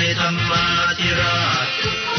ธรรมาธิราช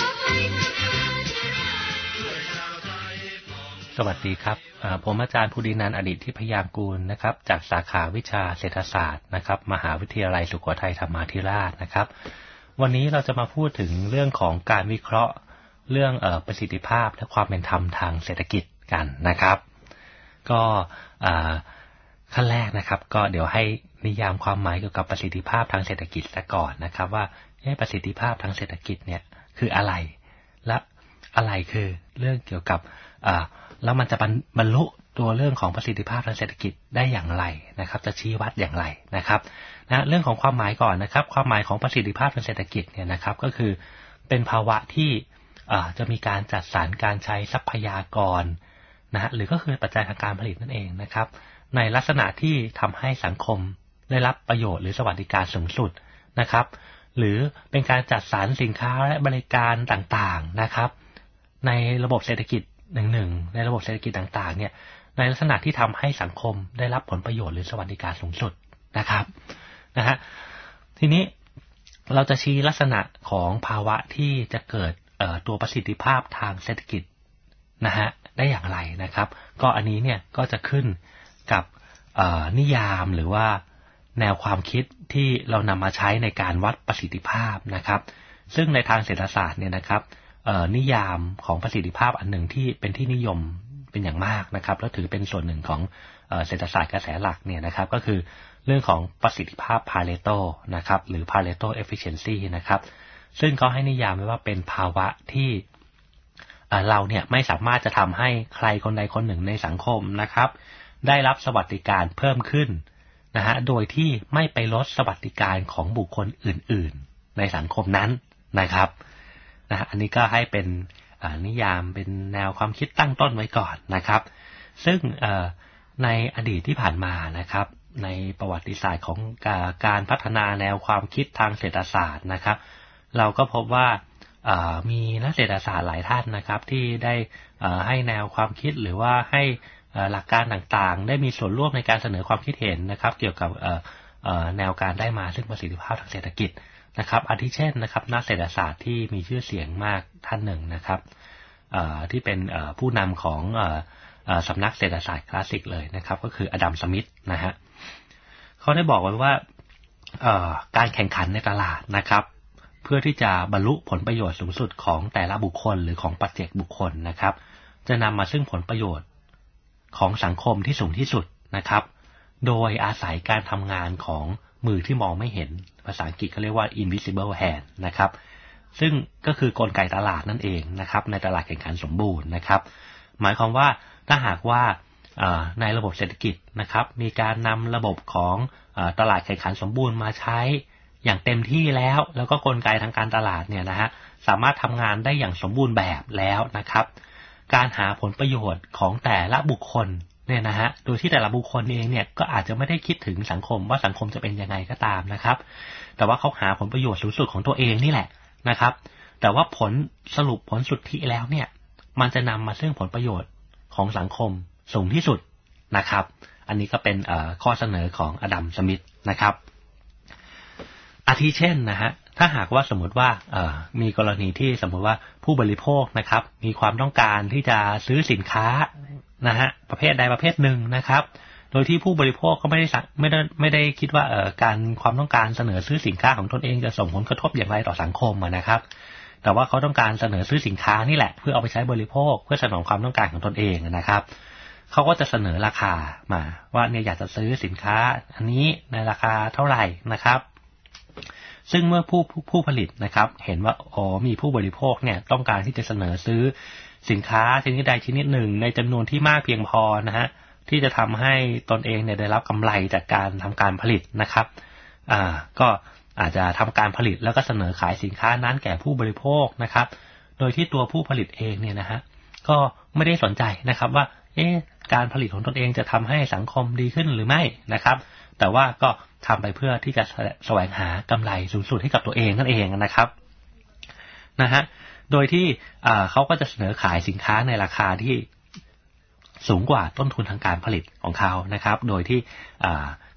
สวัสดีครับผมอาจารย์ภูดินันท์อดิษฐิพยางกูลนะครับจากสาขาวิชาเศรษฐศาสตร์นะครับมหาวิทยาลัยสุโขทัยธรรมาธิราชนะครับวันนี้เราจะมาพูดถึงเรื่องของการวิเคราะห์เรื่องประสิทธิภาพและความเป็นธรรมทางเศรษฐกิจกันนะครับก็ขั้นแรกนะครับก็เดี๋ยวให้นิยามความหมายเกี่ยวกับประสิทธิภาพทางเศรษฐกิจซะก่อนนะครับว่าประสิทธิภาพทางเศรษฐกิจเนี่ยคืออะไรและอะไรคือเรื่องเกี่ยวกับแล้วมันจะบรรลุตัวเรื่องของประสิทธิภาพทางเศรษฐกิจได้อย่างไรนะครับจะชี้วัดอย่างไรนะครับเรื่องของความหมายก่อนนะครับความหมายของประสิทธิภาพทางเศรษฐกิจเนี่ยนะครับก็คือเป็นภาวะที่จะมีการจัดสรรการใช้ทรัพยากรนะหรือก็คือปัจจัยทางการผลิตนั่นเองนะครับในลักษณะที่ทำให้สังคมได้รับประโยชน์หรือสวัสดิการสูงสุดนะครับหรือเป็นการจัดสรรสินค้าและบริการต่างๆนะครับในระบบเศรษฐกิจในระบบเศรษฐกิจต่างๆเนี่ยในลักษณะที่ทำให้สังคมได้รับผลประโยชน์หรือสวัสดิการสูงสุดนะครับทีนี้เราจะชี้ลักษณะของภาวะที่จะเกิดตัวประสิทธิภาพทางเศรษฐกิจได้อย่างไรนะครับก็อันนี้เนี่ยก็จะขึ้นกับนิยามหรือว่าแนวความคิดที่เรานำมาใช้ในการวัดประสิทธิภาพนะครับซึ่งในทางเศรษฐศาสตร์เนี่ยนะครับนิยามของประสิทธิภาพอันหนึ่งที่เป็นที่นิยมเป็นอย่างมากนะครับและถือเป็นส่วนหนึ่งของเศรษฐศาสตร์กระแสหลักเนี่ยนะครับก็คือเรื่องของประสิทธิภาพ Pareto นะครับหรือ Pareto efficiency นะครับซึ่งเขาให้นิยามไว้ว่าเป็นภาวะที่เราเนี่ยไม่สามารถจะทำให้ใครคนใดคนหนึ่งในสังคมนะครับได้รับสวัสดิการเพิ่มขึ้นโดยที่ไม่ไปลดสวัสดิการของบุคคลอื่นๆในสังคมนั้นนะครับอันนี้ก็ให้เป็นนิยามเป็นแนวความคิดตั้งต้นไว้ก่อนนะครับซึ่งในอดีตที่ผ่านมานะครับในประวัติศาสตร์ของการพัฒนาแนวความคิดทางเศรษฐศาสตร์นะครับเราก็พบว่ามีนักเศรษฐศาสตร์หลายท่านนะครับที่ได้ให้แนวความคิดหรือว่าให้หลักการต่างๆได้มีส่วนร่วมในการเสนอความคิดเห็นนะครับเกี่ยวกับแนวการได้มาซึ่งประสิทธิภาพทางเศรษฐกิจนะครับอาทิเช่นนะครับนักเศรษฐศาสตร์ที่มีชื่อเสียงมากท่านหนึ่งนะครับที่เป็นผู้นำของสำนักเศรษฐศาสตร์คลาสสิกเลยนะครับก็คืออดัม สมิธนะฮะเขาได้บอกไว้ว่าการแข่งขันในตลาดนะครับเพื่อที่จะบรรลุผลประโยชน์สูงสุดของแต่ละบุคคลหรือของปัจเจกบุคคลนะครับจะนำมาซึ่งผลประโยชน์ของสังคมที่สูงที่สุดนะครับโดยอาศัยการทำงานของมือที่มองไม่เห็นภาษาอังกฤษเขาเรียกว่า invisible hand นะครับซึ่งก็คือกลไกตลาดนั่นเองนะครับในตลาดแข่งขันสมบูรณ์นะครับหมายความว่าถ้าหากว่าในระบบเศรษฐกิจนะครับมีการนำระบบของตลาดแข่งขันสมบูรณ์มาใช้อย่างเต็มที่แล้วก็กลไกทางการตลาดเนี่ยนะฮะสามารถทำงานได้อย่างสมบูรณ์แบบแล้วนะครับการหาผลประโยชน์ของแต่ละบุคคลเนี่ยนะฮะโดยที่แต่ละบุคคลเองเนี่ยก็อาจจะไม่ได้คิดถึงสังคมว่าสังคมจะเป็นยังไงก็ตามนะครับแต่ว่าเขาหาผลประโยชน์สูงสุดของตัวเองนี่แหละนะครับแต่ว่าผลสรุปผลสุทธิแล้วเนี่ยมันจะนำมาซึ่งผลประโยชน์ของสังคมสูงที่สุดนะครับอันนี้ก็เป็นข้อเสนอของอดัม สมิธนะครับอาทิเช่นนะฮะถ้าหากว่าสมมติว่ามีกรณีที่สมมติว่าผู้บริโภคนะครับมีความต้องการที่จะซื้อสินค้านะฮะประเภทใดประเภทหนึ่งนะครับโดยที่ผู้บริโภคก็ไม่ได้คิดว่าการความต้องการเสนอซื้อสินค้าของตนเองจะส่งผลกระทบอย่างไรต่อสังคมนะครับแต่ว่าเขาต้องการเสนอซื้อสินค้านี่แหละเพื่อเอาไปใช้บริโภคเพื่อสนองความต้องการของตนเองนะครับเขาก็จะเสนอราคามาว่าเนี่ยอยากจะซื้อสินค้าอันนี้ในราคาเท่าไหร่นะครับซึ่งเมื่อผู้ผลิตนะครับเห็นว่ามีผู้บริโภคเนี่ยต้องการที่จะเสนอซื้อสินค้าชนิดใดชนิดหนึ่งในจำนวนที่มากเพียงพอนะฮะที่จะทำให้ตนเองเนี่ยได้รับกำไรจากการทำการผลิตนะครับก็อาจจะทำการผลิตแล้วก็เสนอขายสินค้านั้นแก่ผู้บริโภคนะครับโดยที่ตัวผู้ผลิตเองเนี่ยนะฮะก็ไม่ได้สนใจนะครับว่าการผลิตของตนเองจะทำให้สังคมดีขึ้นหรือไม่นะครับแต่ว่าก็ทำไปเพื่อที่จะแสวงหากำไรสูงสุดให้กับตัวเองนั่นเองนะครับนะฮะโดยที่เขาก็จะเสนอขายสินค้าในราคาที่สูงกว่าต้นทุนทางการผลิตของเขานะครับโดยที่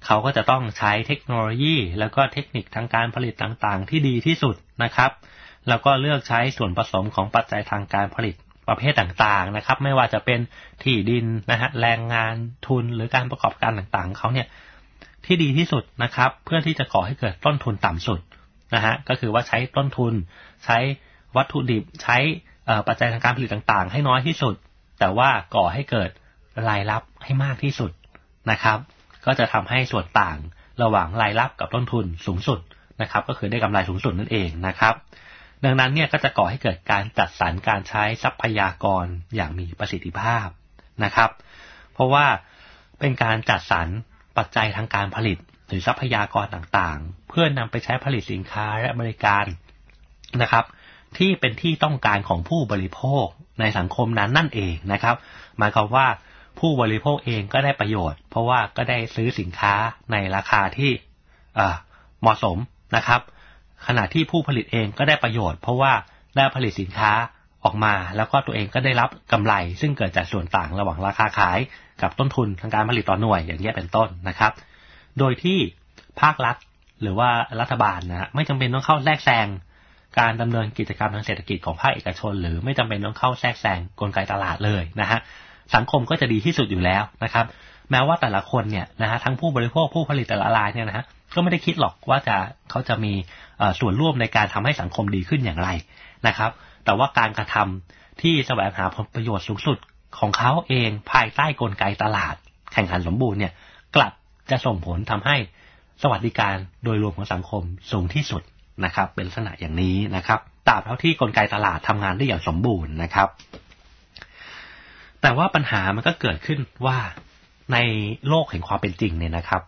เขาก็จะต้องใช้เทคโนโลยีแล้วก็เทคนิคทางการผลิตต่างๆที่ดีที่สุดนะครับแล้วก็เลือกใช้ส่วนผสมของปัจจัยทางการผลิตประเภทต่างๆนะครับไม่ว่าจะเป็นที่ดินนะฮะแรงงานทุนหรือการประกอบการต่างๆเขาเนี่ยที่ดีที่สุดนะครับเพื่อที่จะก่อให้เกิดต้นทุนต่ำสุดนะฮะก็คือว่าใช้ต้นทุนใช้วัตถุดิบใช้ปัจจัยทางการผลิตต่างๆให้น้อยที่สุดแต่ว่าก่อให้เกิดรายรับให้มากที่สุดนะครับก็จะทำให้ส่วนต่างระหว่างรายรับกับต้นทุนสูงสุดนะครับก็คือได้กำไรสูงสุดนั่นเองนะครับดังนั้นเนี่ยก็จะก่อให้เกิดการจัดสรรการใช้ทรัพยากรอย่างมีประสิทธิภาพนะครับเพราะว่าเป็นการจัดสรรปัจจัยทางการผลิตหรือทรัพยากรต่างๆเพื่อนำไปใช้ผลิตสินค้าและบริการนะครับที่เป็นที่ต้องการของผู้บริโภคในสังคมนั้นนั่นเองนะครับหมายความว่าผู้บริโภคเองก็ได้ประโยชน์เพราะว่าก็ได้ซื้อสินค้าในราคาที่เหมาะสมนะครับขณะที่ผู้ผลิตเองก็ได้ประโยชน์เพราะว่าได้ผลิตสินค้าออกมาแล้วก็ตัวเองก็ได้รับกำไรซึ่งเกิดจากส่วนต่างระหว่างราคาขายกับต้นทุนทางการผลิตต่อหน่วยอย่างนี้เป็นต้นนะครับโดยที่ภาครัฐหรือว่ารัฐบาลนะไม่จำเป็นต้องเข้าแทรกแซงการดำเนินกิจกรรมทางเศรษฐกิจของภาคเอกชนหรือไม่จำเป็นต้องเข้าแทรกแซงกลไกตลาดเลยนะฮะสังคมก็จะดีที่สุดอยู่แล้วนะครับแม้ว่าแต่ละคนเนี่ยนะฮะทั้งผู้บริโภคผู้ผลิตแต่ละรายเนี่ยนะฮะก็ไม่ได้คิดหรอกว่าเขาจะมีส่วนร่วมในการทำให้สังคมดีขึ้นอย่างไรนะครับแต่ว่าการกระทำที่แสวงหาผลประโยชน์สูงสุดของเขาเองภายใต้กลไกตลาดแข่งขันสมบูรณ์เนี่ยกลับจะส่งผลทำให้สวัสดิการโดยรวมของสังคมสูงที่สุดนะครับเป็นลักษณะอย่างนี้นะครับตราบเท่าที่กลไกตลาดทำงานได้อย่างสมบูรณ์นะครับแต่ว่าปัญหามันก็เกิดขึ้นว่าในโลกแห่งความเป็นจริงเนี่ยนะครับ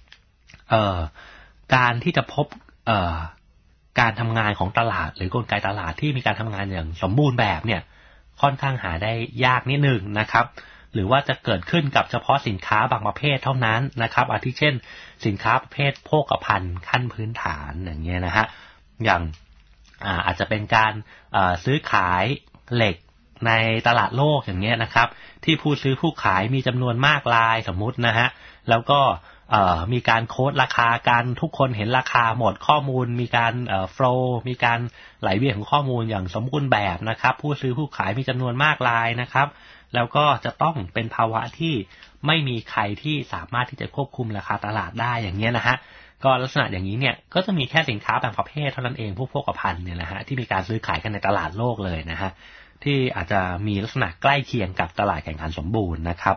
การที่จะพบการทำงานของตลาดหรือกลไกตลาดที่มีการทำงานอย่างสมบูรณ์แบบเนี่ยค่อนข้างหาได้ยากนิดนึงนะครับหรือว่าจะเกิดขึ้นกับเฉพาะสินค้าบางประเภทเท่านั้นนะครับอาทิเช่นสินค้าประเภทโภคภัณฑ์ขั้นพื้นฐานอย่างเงี้ยนะฮะอย่างอาจจะเป็นการซื้อขายเหล็กในตลาดโลกอย่างเงี้ยนะครับที่ผู้ซื้อผู้ขายมีจำนวนมากรายสมมุตินะฮะแล้วก็มีการโค้ดราคากันทุกคนเห็นราคาหมดข้อมูลมีการโฟลว์มีการไหลเวียนของข้อมูลอย่างสมบูรณ์แบบนะครับผู้ซื้อผู้ขายมีจำนวนมากรายนะครับแล้วก็จะต้องเป็นภาวะที่ไม่มีใครที่สามารถที่จะควบคุมราคาตลาดได้อย่างเงี้ยนะฮะก็ลักษณะอย่างนี้เนี่ยก็จะมีแค่สินค้าบางประเภทเท่านั้นเองพวกโภคภัณฑ์เนี่ยนะฮะที่มีการซื้อขายกันในตลาดโลกเลยนะฮะที่อาจจะมีลักษณะใกล้เคียงกับตลาดแข่งขันสมบูรณ์นะครับ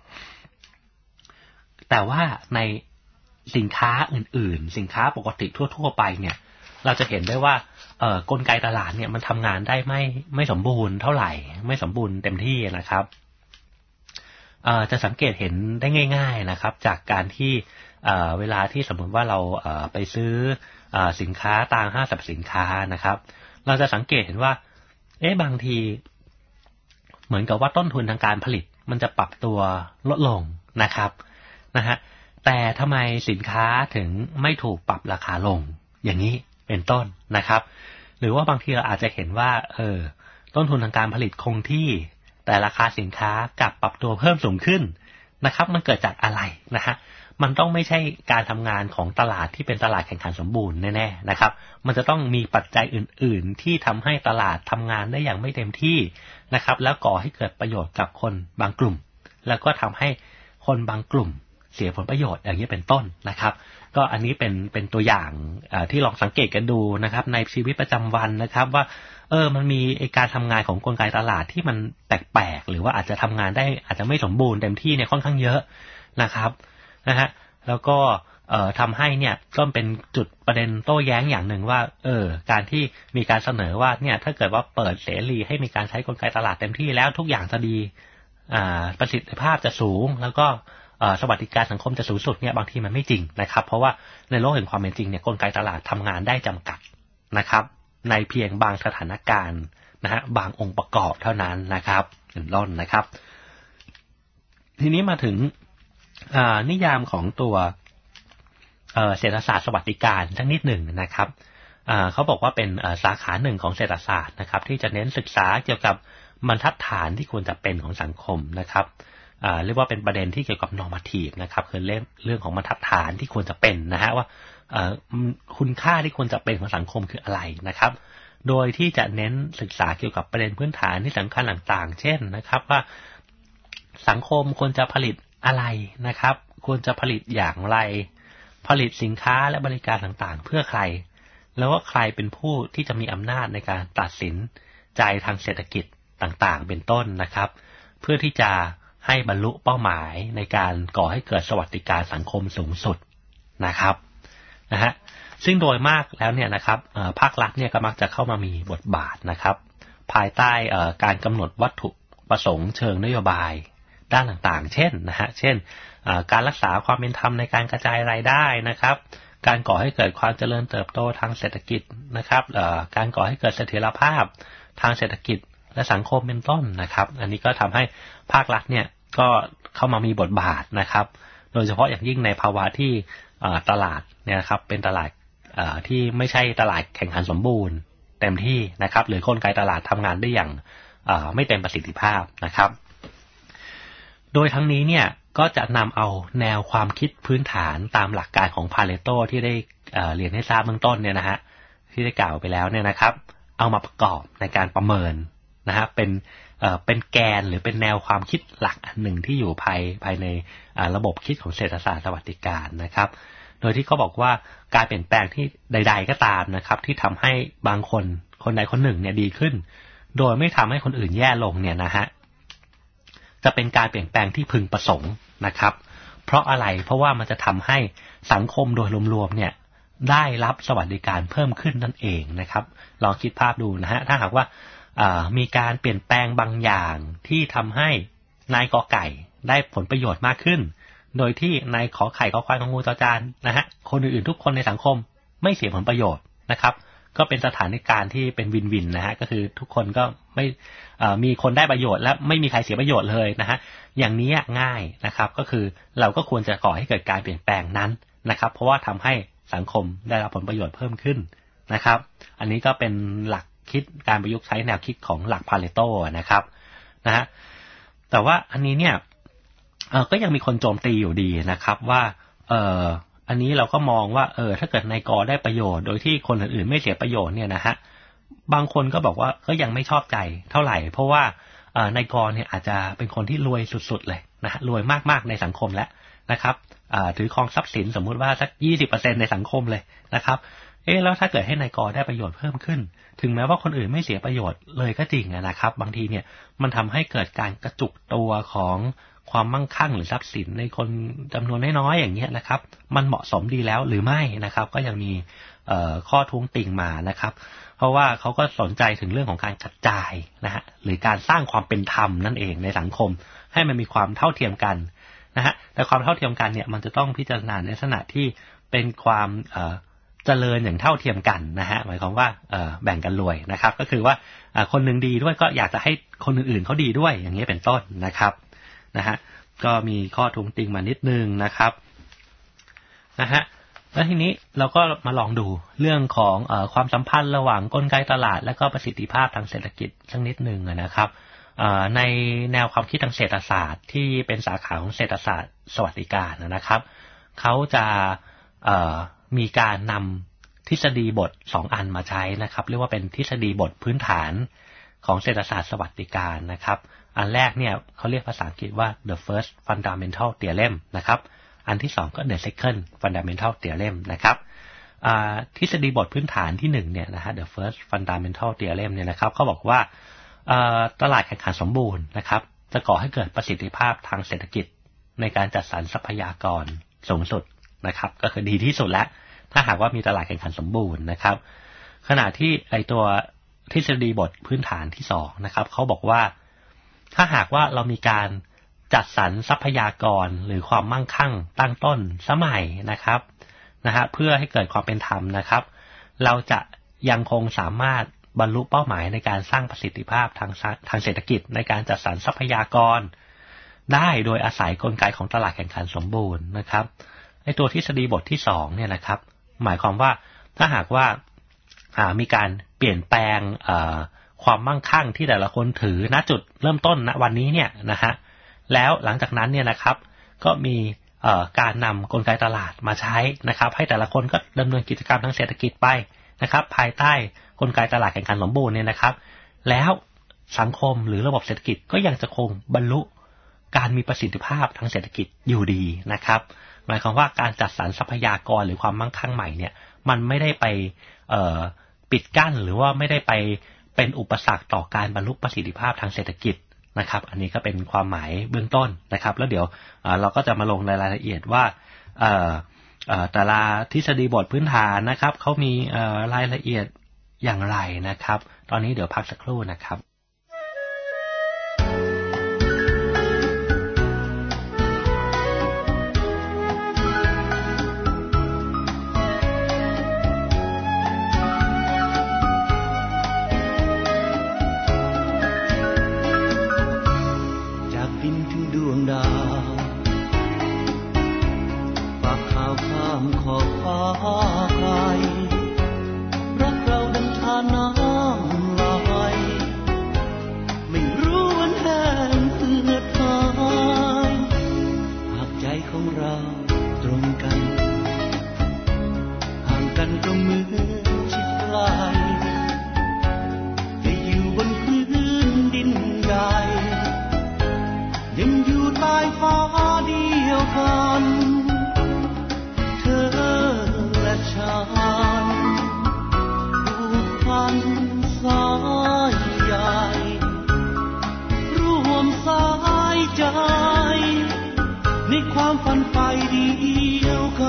แต่ว่าในสินค้าอื่นๆสินค้าปกติทั่วๆไปเนี่ยเราจะเห็นได้ว่ากลไกตลาดเนี่ยมันทำงานได้ไม่สมบูรณ์เท่าไหร่ไม่สมบูรณ์เต็มที่นะครับจะสังเกตเห็นได้ง่ายๆนะครับจากการที่เวลาที่สมมติว่าเราไปซื้อสินค้าตามห้างสรรพสินค้านะครับเราจะสังเกตเห็นว่าบางทีเหมือนกับว่าต้นทุนทางการผลิตมันจะปรับตัวลดลงนะครับนะฮะแต่ทำไมสินค้าถึงไม่ถูกปรับราคาลงอย่างนี้เป็นต้นนะครับหรือว่าบางทีเราอาจจะเห็นว่าต้นทุนทางการผลิตคงที่แต่ราคาสินค้ากลับปรับตัวเพิ่มสูงขึ้นนะครับมันเกิดจากอะไรนะฮะมันต้องไม่ใช่การทำงานของตลาดที่เป็นตลาดแข่งขันสมบูรณ์แน่ๆนะครับมันจะต้องมีปัจจัยอื่นๆที่ทำให้ตลาดทำงานได้อย่างไม่เต็มที่นะครับแล้วก่อให้เกิดประโยชน์กับคนบางกลุ่มแล้วก็ทำให้คนบางกลุ่มเสียผลประโยชน์อย่างนี้เป็นต้นนะครับก็อันนี้เป็นตัวอย่างที่ลองสังเกตกันดูนะครับในชีวิตประจำวันนะครับว่ามันมีการทำงานของกลไกตลาดที่มันแปลกๆหรือว่าอาจจะทำงานได้อาจจะไม่สมบูรณ์เต็มที่เนี่ยค่อนข้างเยอะนะครับนะฮะแล้วก็ทำให้เนี่ยก็เป็นจุดประเด็นโต้แย้งอย่างหนึ่งว่าการที่มีการเสนอว่าเนี่ยถ้าเกิดว่าเปิดเสรีให้มีการใช้กลไกตลาดเต็มที่แล้วทุกอย่างจะดีประสิทธิภาพจะสูงแล้วก็สวัสดิการสังคมจะสูงสุดเนี่ยบางทีมันไม่จริงนะครับเพราะว่าในโลกแห่งความเป็นจริงเนี่ยกลไกตลาดทำงานได้จำกัดนะครับในเพียงบางสถานการณ์นะฮะบางองค์ประกอบเท่านั้นนะครับเป็นต้นนะครับทีนี้มาถึงนิยามของตัวเศรษฐศาสตร์สวัสดิการสักนิดหนึ่งนะครับเขาบอกว่าเป็นสาขาหนึ่งของเศรษฐศาสตร์นะครับที่จะเน้นศึกษาเกี่ยวกับบรรทัดฐานที่ควรจะเป็นของสังคมนะครับเรียกว่าเป็นประเด็นที่เกี่ยวกับ normative นะครับคือเรื่องของบรรทัดฐานที่ควรจะเป็นนะฮะว่าคุณค่าที่ควรจะเป็นของสังคมคืออะไรนะครับโดยที่จะเน้นศึกษาเกี่ยวกับประเด็นพื้นฐานที่สำคัญต่างๆเช่นนะครับว่าสังคมควรจะผลิตอะไรนะครับควรจะผลิตอย่างไรผลิตสินค้าและบริการต่างๆเพื่อใครแล้วว่าใครเป็นผู้ที่จะมีอำนาจในการตัดสินใจทางเศรษฐกิจต่างๆเป็นต้นนะครับเพื่อที่จะให้บรรลุเป้าหมายในการก่อให้เกิดสวัสดิการสังคมสูงสุดนะครับนะฮะซึ่งโดยมากแล้วเนี่ยนะครับภาครัฐเนี่ยก็มักจะเข้ามามีบทบาทนะครับภายใต้การกำหนดวัตถุประสงค์เชิงนโยบายด้านต่างๆเช่นการรักษาความเป็นธรรมในการกระจายรายได้นะครับการก่อให้เกิดความเจริญเติบโตทางเศรษฐกิจนะครับการก่อให้เกิดเสถียรภาพทางเศรษฐกิจและสังคมเป็นต้นนะครับอันนี้ก็ทำให้ภาครัฐเนี่ยก็เข้ามามีบทบาทนะครับโดยเฉพาะอย่างยิ่งในภาวะที่ตลาดเนี่ยนะครับเป็นตลาดที่ไม่ใช่ตลาดแข่งขันสมบูรณ์เต็มที่นะครับหรือกลไกตลาดทำงานได้อย่างไม่เต็มประสิทธิภาพนะครับโดยทั้งนี้เนี่ยก็จะนำเอาแนวความคิดพื้นฐานตามหลักการของพาเรโตที่ได้เรียนให้ทราบเบื้องต้นเนี่ยนะฮะที่ได้กล่าวไปแล้วเนี่ยนะครับเอามาประกอบในการประเมินนะฮะเป็นแกนหรือเป็นแนวความคิดหลักอันหนึ่งที่อยู่ภายในระบบคิดของเศรษฐศาสตร์สวัสดิการนะครับโดยที่เขาบอกว่าการเปลี่ยนแปลงที่ใดๆก็ตามนะครับที่ทำให้บางคนใดคนหนึ่งเนี่ยดีขึ้นโดยไม่ทำให้คนอื่นแย่ลงเนี่ยนะฮะจะเป็นการเปลี่ยนแปลงที่พึงประสงค์นะครับเพราะอะไรเพราะว่ามันจะทำให้สังคมโดยรวมๆเนี่ยได้รับสวัสดิการเพิ่มขึ้นนั่นเองนะครับลองคิดภาพดูนะฮะถ้าหากว่ามีการเปลี่ยนแปลงบางอย่างที่ทำให้นายกอไก่ได้ผลประโยชน์มากขึ้นโดยที่นายขอไข่ขอควายของงูจอจานนะฮะคนอื่นๆทุกคนในสังคมไม่เสียผลประโยชน์นะครับก็เป็นสถานการณ์ที่เป็นวินๆนะฮะก็คือทุกคนก็ไม่มีคนได้ประโยชน์และไม่มีใครเสียประโยชน์เลยนะฮะอย่างนี้ง่ายนะครับก็คือเราก็ควรจะก่อให้เกิดการเปลี่ยนแปลงนั้นนะครับเพราะว่าทำให้สังคมได้รับผลประโยชน์เพิ่มขึ้นนะครับอันนี้ก็เป็นหลักคิดการประยุกต์ใช้แนวคิดของหลักพาเรโตนะครับนะฮะแต่ว่าอันนี้เนี่ยก็ยังมีคนโจมตีอยู่ดีนะครับว่าอันนี้เราก็มองว่าถ้าเกิดนายกได้ประโยชน์โดยที่คนอื่นๆไม่เสียประโยชน์เนี่ยนะฮะบางคนก็บอกว่าก็ยังไม่ชอบใจเท่าไหร่เพราะว่านายกเนี่ยอาจจะเป็นคนที่รวยสุดๆเลยนะฮะรวยมากๆในสังคมแล้วนะครับถือครองทรัพย์สินสมมุติว่าสัก 20% ในสังคมเลยนะครับแล้วถ้าเกิดให้นายกได้ประโยชน์เพิ่มขึ้นถึงแม้ว่าคนอื่นไม่เสียประโยชน์เลยก็จริงนะครับบางทีเนี่ยมันทำให้เกิดการกระจุกตัวของความมั่งคั่งหรือทรัพย์สินในคนจำนวนน้อยๆอย่างเงี้ยนะครับมันเหมาะสมดีแล้วหรือไม่นะครับก็ยังมีข้อท้วงติงมานะครับเพราะว่าเขาก็สนใจถึงเรื่องของการกระจายนะฮะหรือการสร้างความเป็นธรรมนั่นเองในสังคมให้มันมีความเท่าเทียมกันนะฮะแต่ความเท่าเทียมกันเนี่ยมันจะต้องพิจารณาในลักษณะที่เป็นความเจริญอย่างเท่าเทียมกันนะฮะหมายความว่าแบ่งกันรวยนะครับก็คือว่าคนหนึ่งดีด้วยก็อยากจะให้คนอื่นๆเขาดีด้วยอย่างนี้เป็นต้นนะครับนะฮะก็มีข้อท้วงติงมานิดนึงนะครับนะฮะแล้วทีนี้เราก็มาลองดูเรื่องของความสัมพันธ์ระหว่างกลไกตลาดและก็ประสิทธิภาพทางเศรษฐกิจสักนิดนึงนะครับในแนวความคิดทางเศรษฐศาสตร์ที่เป็นสาขาของเศรษฐศาสตร์สวัสดิการนะครับเขาจะมีการนำทฤษฎีบท2อันมาใช้นะครับเรียกว่าเป็นทฤษฎีบทพื้นฐานของเศรษฐศาสตร์สวัสดิการนะครับอันแรกเนี่ยเขาเรียกภาษาอังกฤษว่า the first fundamental theorem นะครับอันที่2ก็ the second fundamental theorem นะครับทฤษฎีบทพื้นฐานที่1เนี่ยนะฮะ the first fundamental theorem เนี่ยนะครับเขาบอกว่าตลาดแข่งขันสมบูรณ์นะครับจะก่อให้เกิดประสิทธิภาพทางเศรษฐกิจในการจัดสรรทรัพยากรสูงสุดนะครับก็คือดีที่สุดแล้วถ้าหากว่ามีตลาดแข่งขันสมบูรณ์นะครับขณะที่ไอตัวทฤษฎีบทพื้นฐานที่2นะครับเขาบอกว่าถ้าหากว่าเรามีการจัดสรรทรัพยากรหรือความมั่งคั่งตั้งต้นสมัยนะครับเพื่อให้เกิดความเป็นธรรมนะครับเราจะยังคงสามารถบรรลุเป้าหมายในการสร้างประสิทธิภาพทางเศรษฐกิจในการจัดสรรทรัพยากรได้โดยอาศัยกลไกของตลาดแข่งขันสมบูรณ์นะครับไอ้ตัวทฤษฎีบทที่2เนี่ยนะครับหมายความว่าถ้าหากว่ามีการเปลี่ยนแปลงความมั่งคั่งที่แต่ละคนถือณจุดเริ่มต้นณวันนี้เนี่ยนะฮะแล้วหลังจากนั้นเนี่ยนะครับก็มีการนำกลไกตลาดมาใช้นะครับให้แต่ละคนก็ดำเนินกิจกรรมทางเศรษฐกิจไปนะครับภายใต้กลไกตลาดแข่งขันสมบูรณ์เนี่ยนะครับแล้วสังคมหรือระบบเศรษฐกิจก็ยังจะคงบรรลุการมีประสิทธิภาพทางเศรษฐกิจอยู่ดีนะครับหมายความว่าการจัดสรรทรัพยากรหรือความมั่งคั่งใหม่เนี่ยมันไม่ได้ไปปิดกั้นหรือว่าไม่ได้ไปเป็นอุปสรรคต่อการบรรลุประสิทธิภาพทางเศรษฐกิจนะครับอันนี้ก็เป็นความหมายเบื้องต้นนะครับแล้วเดี๋ยวเราก็จะมาลงในรายละเอียดว่าแต่ละทฤษฎีบทพื้นฐานนะครับเขามีรายละเอียดอย่างไรนะครับตอนนี้เดี๋ยวพักสักครู่นะครับความฝันไฟเดียวกัน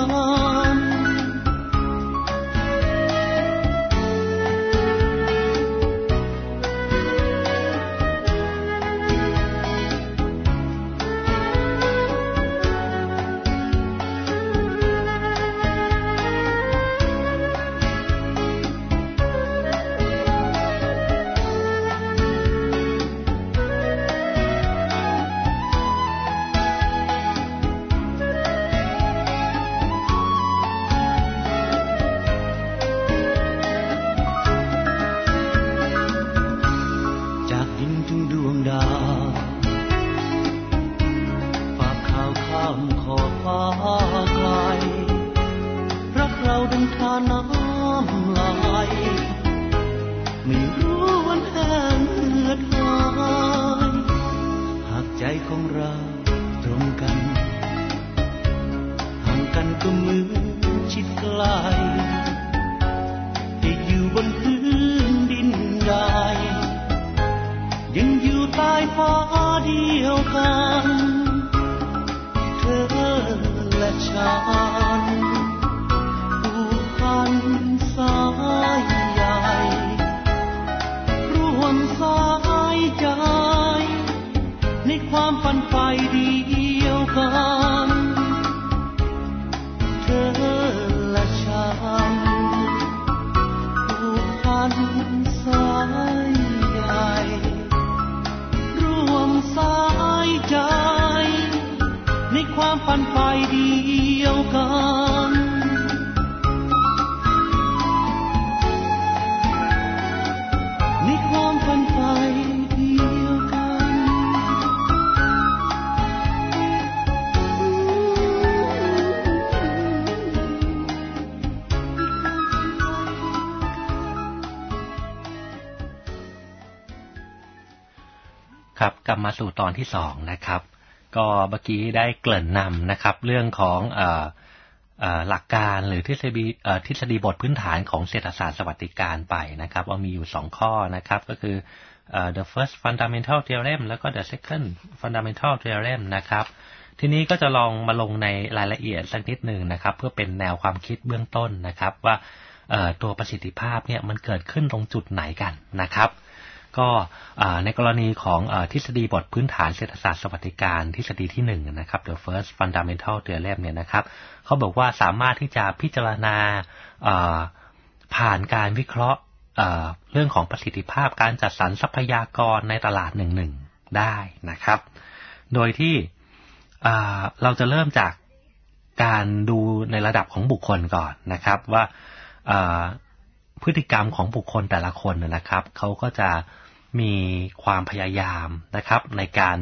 ครับกลับมาสู่ตอนที่2นะครับก็เมื่อกี้ได้เกริ่นนำนะครับเรื่องของหลักการหรือทฤษฎีบทพื้นฐานของเศรษฐศาสตร์สวัสดิการไปนะครับว่ามีอยู่2ข้อนะครับก็คือthe first fundamental theorem แล้วก็ the second fundamental theorem นะครับทีนี้ก็จะลองมาลงในรายละเอียดสักนิดนึงนะครับเพื่อเป็นแนวความคิดเบื้องต้นนะครับว่าตัวประสิทธิภาพเนี่ยมันเกิดขึ้นตรงจุดไหนกันนะครับก็ในกรณีของทฤษฎีบทพื้นฐานเศรษฐศาสตร์สวัสดิการทฤษฎีที่1นะครับ the first fundamental theorem เนี่ยนะครับเขาบอกว่าสามารถที่จะพิจารณาผ่านการวิเคราะห์เรื่องของประสิทธิภาพการจัดสรรทรัพยากรในตลาด1ได้นะครับโดยที่เราจะเริ่มจากการดูในระดับของบุคคลก่อนนะครับว่าพฤติกรรมของบุคคลแต่ละคนนะครับเขาก็จะมีความพยายามนะครับในการ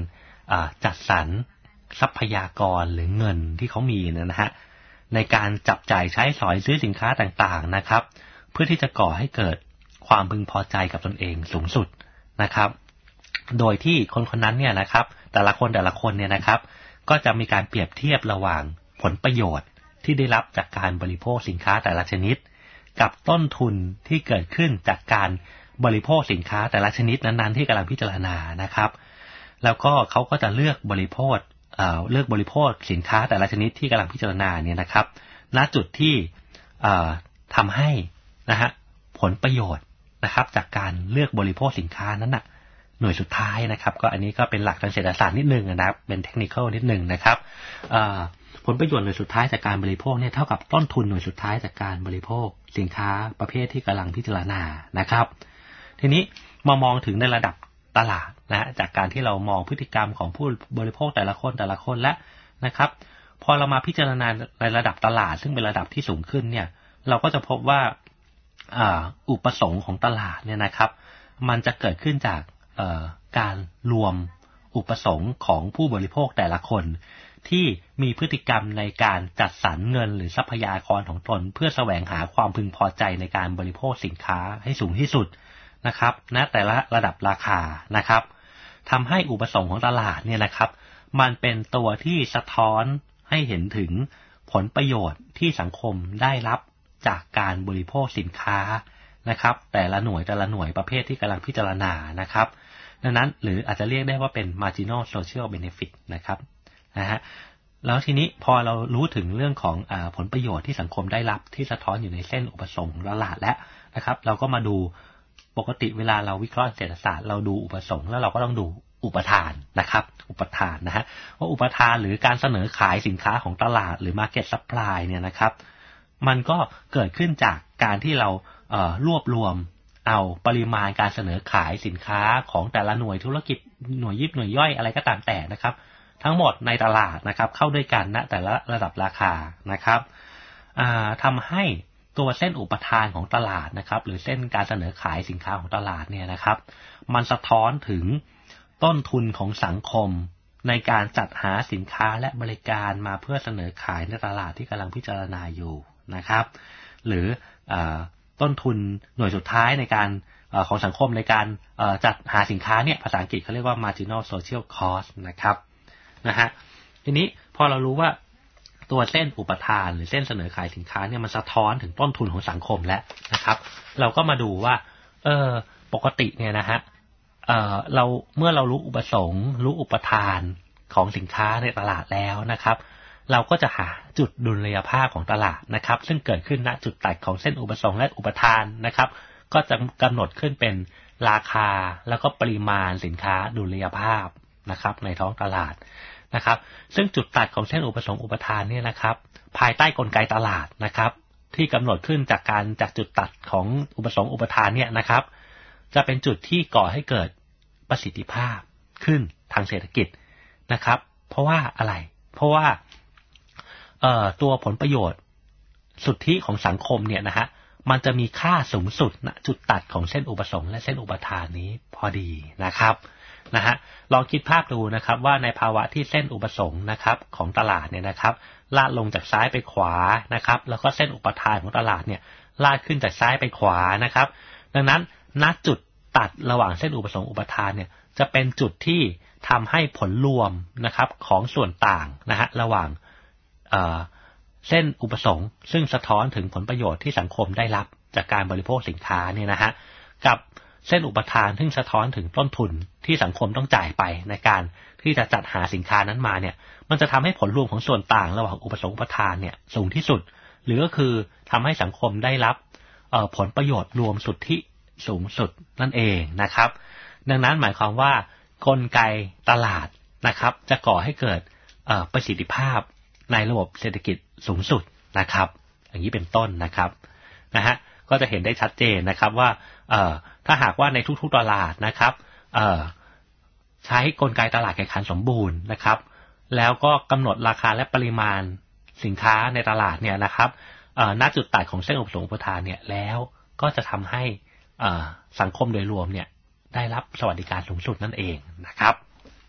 จัดสรรทรัพยากรหรือเงินที่เขามีนะฮะในการจับจ่ายใช้สอยซื้อสินค้าต่างๆนะครับเพื่อที่จะก่อให้เกิดความพึงพอใจกับตนเองสูงสุดนะครับโดยที่คนคนนั้นเนี่ยนะครับแต่ละคนเนี่ยนะครับก็จะมีการเปรียบเทียบระหว่างผลประโยชน์ที่ได้รับจากการบริโภคสินค้าแต่ละชนิดกับต้นทุนที่เกิดขึ้นจากการบริโภคสินค้าแต่ละชนิดนั้นๆที่กำลังพิจารณานะครับแล้วก็เขาก็จะเลือกบริโภคสินค้าแต่ละชนิดที่กำลังพิจารณาเนี่ยนะครับณจุดที่ทำให้นะฮะผลประโยชน์นะครับจากการเลือกบริโภคสินค้านั้นน่ะหน่วยสุดท้ายนะครับก็อันนี้ก็เป็นหลักทางเศรษฐศาสตร์นิดนึงนะครับเป็นเทคนิคนิดนึงนะครับผลประโยชน์หน่วยสุดท้ายจากการบริโภคเนี่ยเท่ากับต้นทุนหน่วยสุดท้ายจากการบริโภคสินค้าประเภทที่กำลังพิจารณานะครับทีนี้มามองถึงในระดับตลาดนะจากการที่เรามองพฤติกรรมของผู้บริโภคแต่ละคนและนะครับพอเรามาพิจารณาในระดับตลาดซึ่งเป็นระดับที่สูงขึ้นเนี่ยเราก็จะพบว่าอุปสงค์ของตลาดเนี่ยนะครับมันจะเกิดขึ้นจากการรวมอุปสงค์ของผู้บริโภคแต่ละคนที่มีพฤติกรรมในการจัดสรรเงินหรือทรัพยากรของตนเพื่อแสวงหาความพึงพอใจในการบริโภคสินค้าให้สูงที่สุดนะครับณแต่ละระดับราคานะครับทำให้อุปสงค์ของตลาดเนี่ยนะครับมันเป็นตัวที่สะท้อนให้เห็นถึงผลประโยชน์ที่สังคมได้รับจากการบริโภคสินค้านะครับแต่ละหน่วยประเภทที่กำลังพิจารณานะครับดังนั้นหรืออาจจะเรียกได้ว่าเป็น marginal social benefit นะครับนะฮะแล้วทีนี้พอเรารู้ถึงเรื่องของผลประโยชน์ที่สังคมได้รับที่สะท้อนอยู่ในเส้นอุปสงค์ของตลาดแล้วนะครับเราก็มาดูปกติเวลาเราวิเคราะห์เศรษฐศาสตร์เราดูอุปสงค์แล้วเราก็ต้องดูอุปทานนะครับอุปทานนะฮะว่าอุปทานหรือการเสนอขายสินค้าของตลาดหรือ market supply เนี่ยนะครับมันก็เกิดขึ้นจากการที่เรารวบรวมเอาปริมาณการเสนอขายสินค้าของแต่ละหน่วยธุรกิจหน่วยยิบหน่วยย่อยอะไรก็ตามแต่นะครับทั้งหมดในตลาดนะครับเข้าด้วยกันณแต่ละระดับราคานะครับทำให้ตัวเส้นอุปทานของตลาดนะครับหรือเส้นการเสนอขายสินค้าของตลาดเนี่ยนะครับมันสะท้อนถึงต้นทุนของสังคมในการจัดหาสินค้าและบริการมาเพื่อเสนอขายในตลาดที่กำลังพิจารณาอยู่นะครับหรือต้นทุนหน่วยสุดท้ายในการของสังคมในการจัดหาสินค้าเนี่ยภาษาอังกฤษเขาเรียกว่า marginal social cost นะครับนะฮะทีนี้พอเรารู้ว่าตัวเส้นอุปทานหรือเส้นเสนอขายสินค้าเนี่ยมันสะท้อนถึงต้นทุนของสังคมแล้วนะครับเราก็มาดูว่าปกติเนี่ยนะฮะเมื่อเรารู้อุปสงค์รู้อุปทานของสินค้าในตลาดแล้วนะครับเราก็จะหาจุดดุลยภาพของตลาดนะครับซึ่งเกิดขึ้นณจุดตัดของเส้นอุปสงค์และอุปทานนะครับก็จะกำหนดขึ้นเป็นราคาแล้วก็ปริมาณสินค้าดุลยภาพนะครับในท้องตลาดนะครับซึ่งจุดตัดของเส้นอุปสงค์อุปทานเนี่ยนะครับภายใต้กลไกตลาดนะครับที่กำหนดขึ้นจากจุดตัดของอุปสงค์อุปทานเนี่ยนะครับจะเป็นจุดที่ก่อให้เกิดประสิทธิภาพขึ้นทางเศรษฐกิจนะครับเพราะว่าอะไรเพราะว่าตัวผลประโยชน์สุทธิของสังคมเนี่ยนะฮะมันจะมีค่าสูงสุดณจุดตัดของเส้นอุปสงค์และเส้นอุปทานนี้พอดีนะครับนะฮะลองคิดภาพดูนะครับว่าในภาวะที่เส้นอุปสงค์นะครับของตลาดเนี่ยนะครับลาดลงจากซ้ายไปขวานะครับแล้วก็เส้นอุปทานของตลาดเนี่ยลาดขึ้นจากซ้ายไปขวานะครับดังนั้นณจุดตัดระหว่างเส้นอุปสงค์อุปทานเนี่ยจะเป็นจุดที่ทำให้ผลรวมนะครับของส่วนต่างนะฮะระหว่างเส้นอุปสงค์ซึ่งสะท้อนถึงผลประโยชน์ที่สังคมได้รับจากการบริโภคสินค้าเนี่ยนะฮะกับเส้นอุปทานซึ่งสะท้อนถึงต้นทุนที่สังคมต้องจ่ายไปในการที่จะจัดหาสินค้านั้นมาเนี่ยมันจะทำให้ผลรวมของส่วนต่างระหว่างอุปสงค์อุปทานเนี่ยสูงที่สุดหรือก็คือทำให้สังคมได้รับผลประโยชน์รวมสุทธิสูงสุดนั่นเองนะครับดังนั้นหมายความว่ากลไกตลาดนะครับจะก่อให้เกิดประสิทธิภาพในระบบเศรษฐกิจสูงสุดนะครับอย่างนี้เป็นต้นนะครับนะฮะก็จะเห็นได้ชัดเจนนะครับว่าถ้าหากว่าในทุกๆตลาดนะครับใช้กลไกตลาดแข่งขันสมบูรณ์นะครับแล้วก็กำหนดราคาและปริมาณสินค้าในตลาดเนี่ยนะครับณจุดตัดของเส้นอุปสงค์อุปทานเนี่ยแล้วก็จะทำให้สังคมโดยรวมเนี่ยได้รับสวัสดิการสูงสุดนั่นเองนะครับ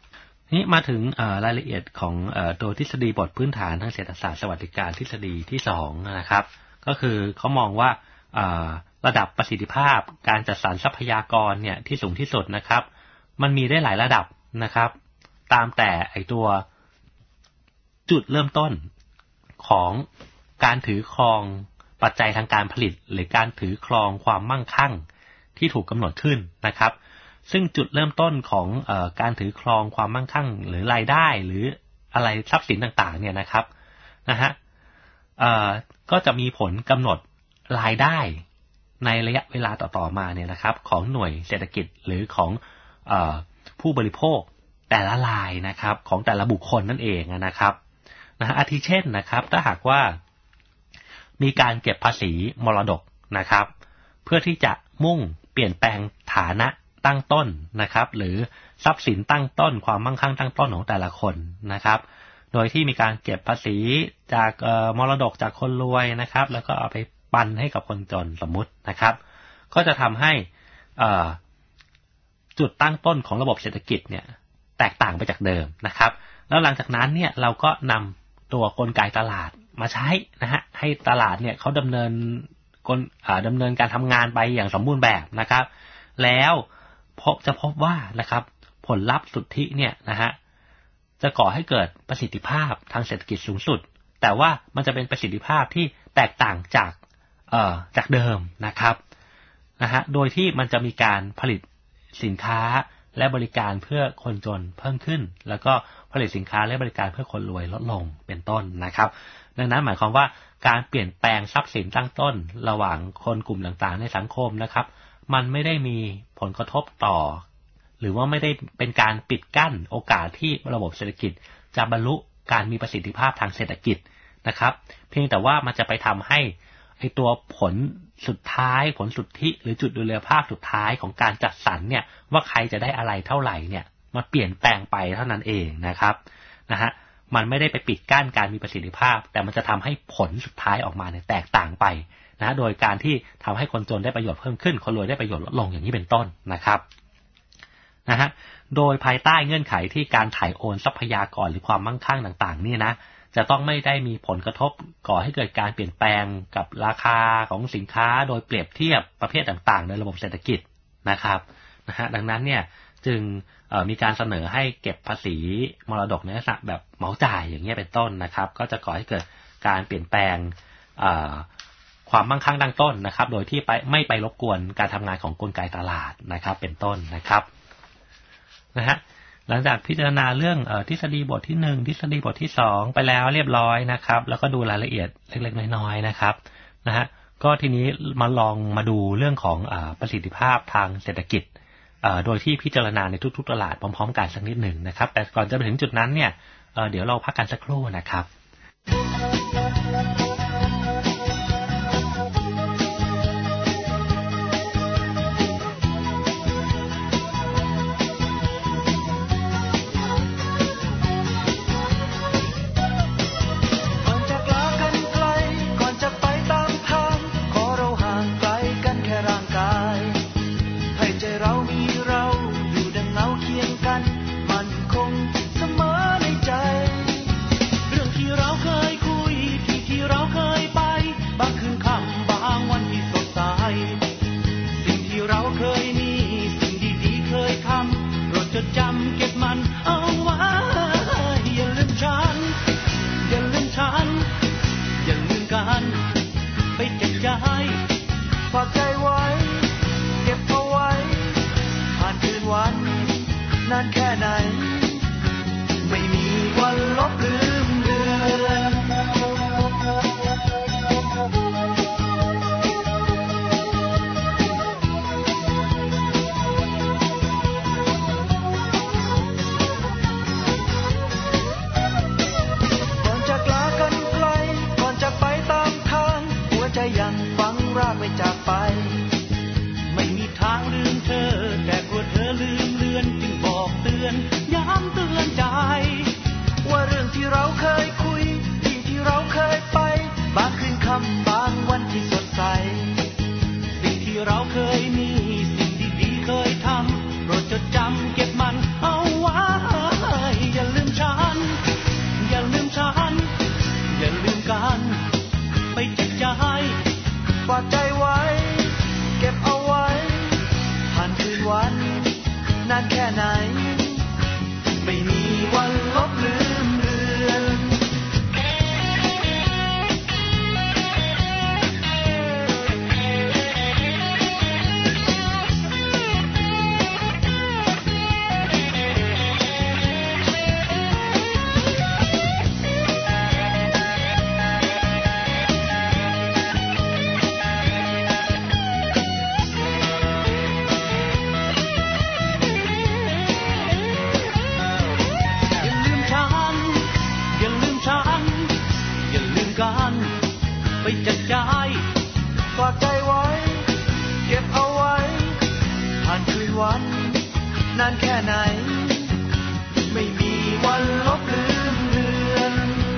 นี่มาถึงรายละเอียดของตัวทฤษฎีบทพื้นฐานทางเศรษฐศาสตร์สวัสดิการทฤษฎีที่2นะครับก็คือเขามองว่าระดับประสิทธิภาพการจัดสรรทรัพยากรเนี่ยที่สูงที่สุดนะครับมันมีได้หลายระดับนะครับตามแต่ไอตัวจุดเริ่มต้นของการถือครองปัจจัยทางการผลิตหรือการถือครองความมั่งคั่งที่ถูกกำหนดขึ้นนะครับซึ่งจุดเริ่มต้นของการถือครองความมั่งคั่งหรือรายได้หรืออะไรทรัพย์สินต่างๆเนี่ยนะครับนะฮะก็จะมีผลกำหนดรายได้ในระยะเวลาต่อๆมาเนี่ยนะครับของหน่วยเศรษฐกิจหรือของผู้บริโภคแต่ละรายนะครับของแต่ละบุคคลนั่นเองนะครับอาทิเช่นนะครับถ้าหากว่ามีการเก็บภาษีมรดกนะครับเพื่อที่จะมุ่งเปลี่ยนแปลงฐานะตั้งต้นนะครับหรือทรัพย์สินตั้งต้นความมั่งคั่งตั้งต้นของแต่ละคนนะครับโดยที่มีการเก็บภาษีจากมรดกจากคนรวยนะครับแล้วก็เอาไปปันให้กับคนจนสมมุตินะครับก็จะทำให้จุดตั้งต้นของระบบเศรษฐกิจเนี่ยแตกต่างไปจากเดิมนะครับแล้วหลังจากนั้นเนี่ยเราก็นำตัวกลไกตลาดมาใช้นะฮะให้ตลาดเนี่ยเขาดำเนินการทำงานไปอย่างสมบูรณ์แบบนะครับแล้วจะพบว่านะครับผลลัพธ์สุทธิเนี่ยนะฮะจะก่อให้เกิดประสิทธิภาพทางเศรษฐกิจสูงสุดแต่ว่ามันจะเป็นประสิทธิภาพที่แตกต่างจากเดิมนะครับนะฮะโดยที่มันจะมีการผลิตสินค้าและบริการเพื่อคนจนเพิ่มขึ้นแล้วก็ผลิตสินค้าและบริการเพื่อคนรวยลดลงเป็นต้นนะครับดังนั้นหมายความว่าการเปลี่ยนแปลงทรัพย์สินตั้งต้นระหว่างคนกลุ่มต่างๆในสังคมนะครับมันไม่ได้มีผลกระทบต่อหรือว่าไม่ได้เป็นการปิดกั้นโอกาสที่ระบบเศรษฐกิจจะบรรลุการมีประสิทธิภาพทางเศรษฐกิจนะครับเพียงแต่ว่ามันจะไปทำให้ไอตัวผลสุดท้ายผลสุทธิหรือจุดดุลยภาพสุดท้ายของการจัดสรรเนี่ยว่าใครจะได้อะไรเท่าไหร่เนี่ยมันเปลี่ยนแปลงไปเท่านั้นเองนะครับนะฮะมันไม่ได้ไปปิดกั้นการมีประสิทธิภาพแต่มันจะทำให้ผลสุดท้ายออกมาเนี่ยแตกต่างไปนะโดยการที่ทำให้คนจนได้ประโยชน์เพิ่มขึ้นคนรวยได้ประโยชน์ลดลงอย่างนี้เป็นต้นนะครับนะฮะโดยภายใต้เงื่อนไขที่การถ่ายโอนทรัพยากรหรือความมั่งคั่งต่างๆนี่นะจะต้องไม่ได้มีผลกระทบก่อให้เกิดการเปลี่ยนแปลงกับราคาของสินค้าโดยเปรียบเทียบประเภทต่างๆในระบบเศรษฐกิจนะครับนะฮะดังนั้นเนี่ยจึงมีการเสนอให้เก็บภาษีมรดกในลักษณะแบบเหมาจ่ายอย่างเงี้ยเป็นต้นนะครับก็จะก่อให้เกิดการเปลี่ยนแปลงความมั่งคั่งดังต้นนะครับโดยที่ไม่ไปรบกวนการทำงานของกลไกตลาดนะครับเป็นต้นนะครับนะฮะหลังจากพิจารณาเรื่องทฤษฎีบทที่1ทฤษฎีบทที่2ไปแล้วเรียบร้อยนะครับแล้วก็ดูรายละเอียดเล็กๆน้อยๆนะครับนะฮะก็ทีนี้มาดูเรื่องของประสิทธิภาพทางเศรษฐกิจโดยที่พิจารณาในทุกๆตลาดพร้อมๆกันสักนิดหนึ่งนะครับแต่ก่อนจะไปถึงจุดนั้นเนี่ยเดี๋ยวเราพักกันสักครู่นะครับนานแค่ไหนไม่มีวันลบลืมเลือนก่อนจะลากันไกลก่อนจะไปตามทางหัวใจยังฝังรากไม่จากไปไม่มีทางลืมเธอแต่กลัวเธอลืมเลือนจึงบอกเตือนย้ำเตือนใจว่าเรื่องที่เราเคยคุยที่เราเคยไปบางคืนค่ำบางวันที่สดใสสิ่งที่เราเคยมีสิ่งดีๆเคยทำโปรดจดจำเก็บมันเอาไว้วันนานแค่ไหนไม่มีวันลบลืมเลือนไปจัดจ่ายฝากใจไว้เก็บเอาไว้ผ่านคืนวันนานแค่ไหนไม่มีวันลบลืมเลือน